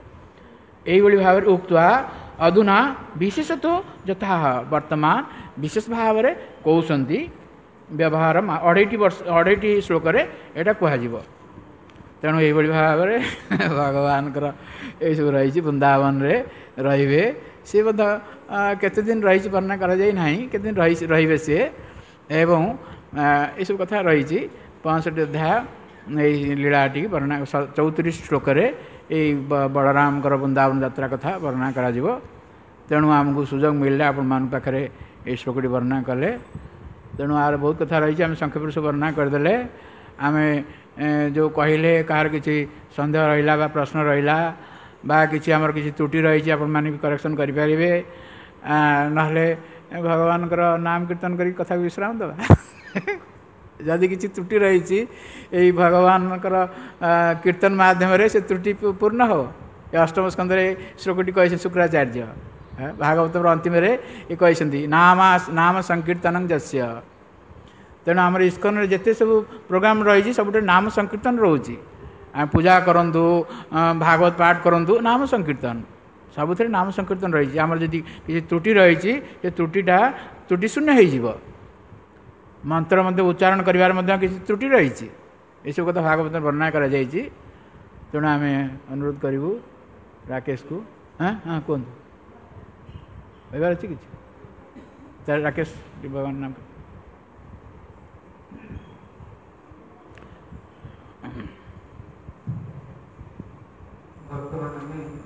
यही भाव उक्त्वा अधुना विशेषतः यथा वर्तमान विशेष भाव में कहते व्यवहार अढ़ाई वर्ष अढ़ाई श्लोक यहाँ कह तेणु ये भाव में भगवान ये सब रही वृंदावन रे सी केते दिन रही वर्णना करा केते दिन रही सी एवं ये सब कथा रही पैंसठ अध्याय लीलाटी वर्णना चौतीस श्लोक यही बलराम वृंदावन यात्रा कथा वर्णना करा तेणु आमको सुजोग मिलला आपण मान पाखे ये श्लोकटी वर्णना कले तेणु आर बहुत कथा रही आम संक्षेप से वर्णना करदे आम जो कहले कार किसी सन्देह रहा बा प्रश्न रहा बा किसी आमर किसी त्रुटि रही आपण मैंने भी करेक्शन करेंगे ना भगवान नाम कीर्तन कर कथा विश्राम दबा जदि किसी त्रुटि रही यही भगवान कीर्तन माध्यम से त्रुटि पूर्ण हो अष्टम स्कंद श्लोकटी कही शुक्राचार्य भागवत अंतिम ये कहते नाम नाम संकीर्तन जस्य तेणु आम इस्कन जिते सब प्रोग्राम रही सब नाम संकीर्तन रोचे पूजा करूँ भागवत पाठ करूँ नाम संकीर्तन सब नाम संकीर्तन रही आम जदि किसी त्रुटि रही त्रुटिटा त्रुटि शून्य हो मंत्र मध्य उच्चारण कर किसी त्रुटि रही ये सब कथा भागवत वर्णना करा तेणु आम अनुरोध करूँ राकेश को हाँ हाँ कहतु कहबार अच्छी कि राकेश भगवान नाम वर्तमान में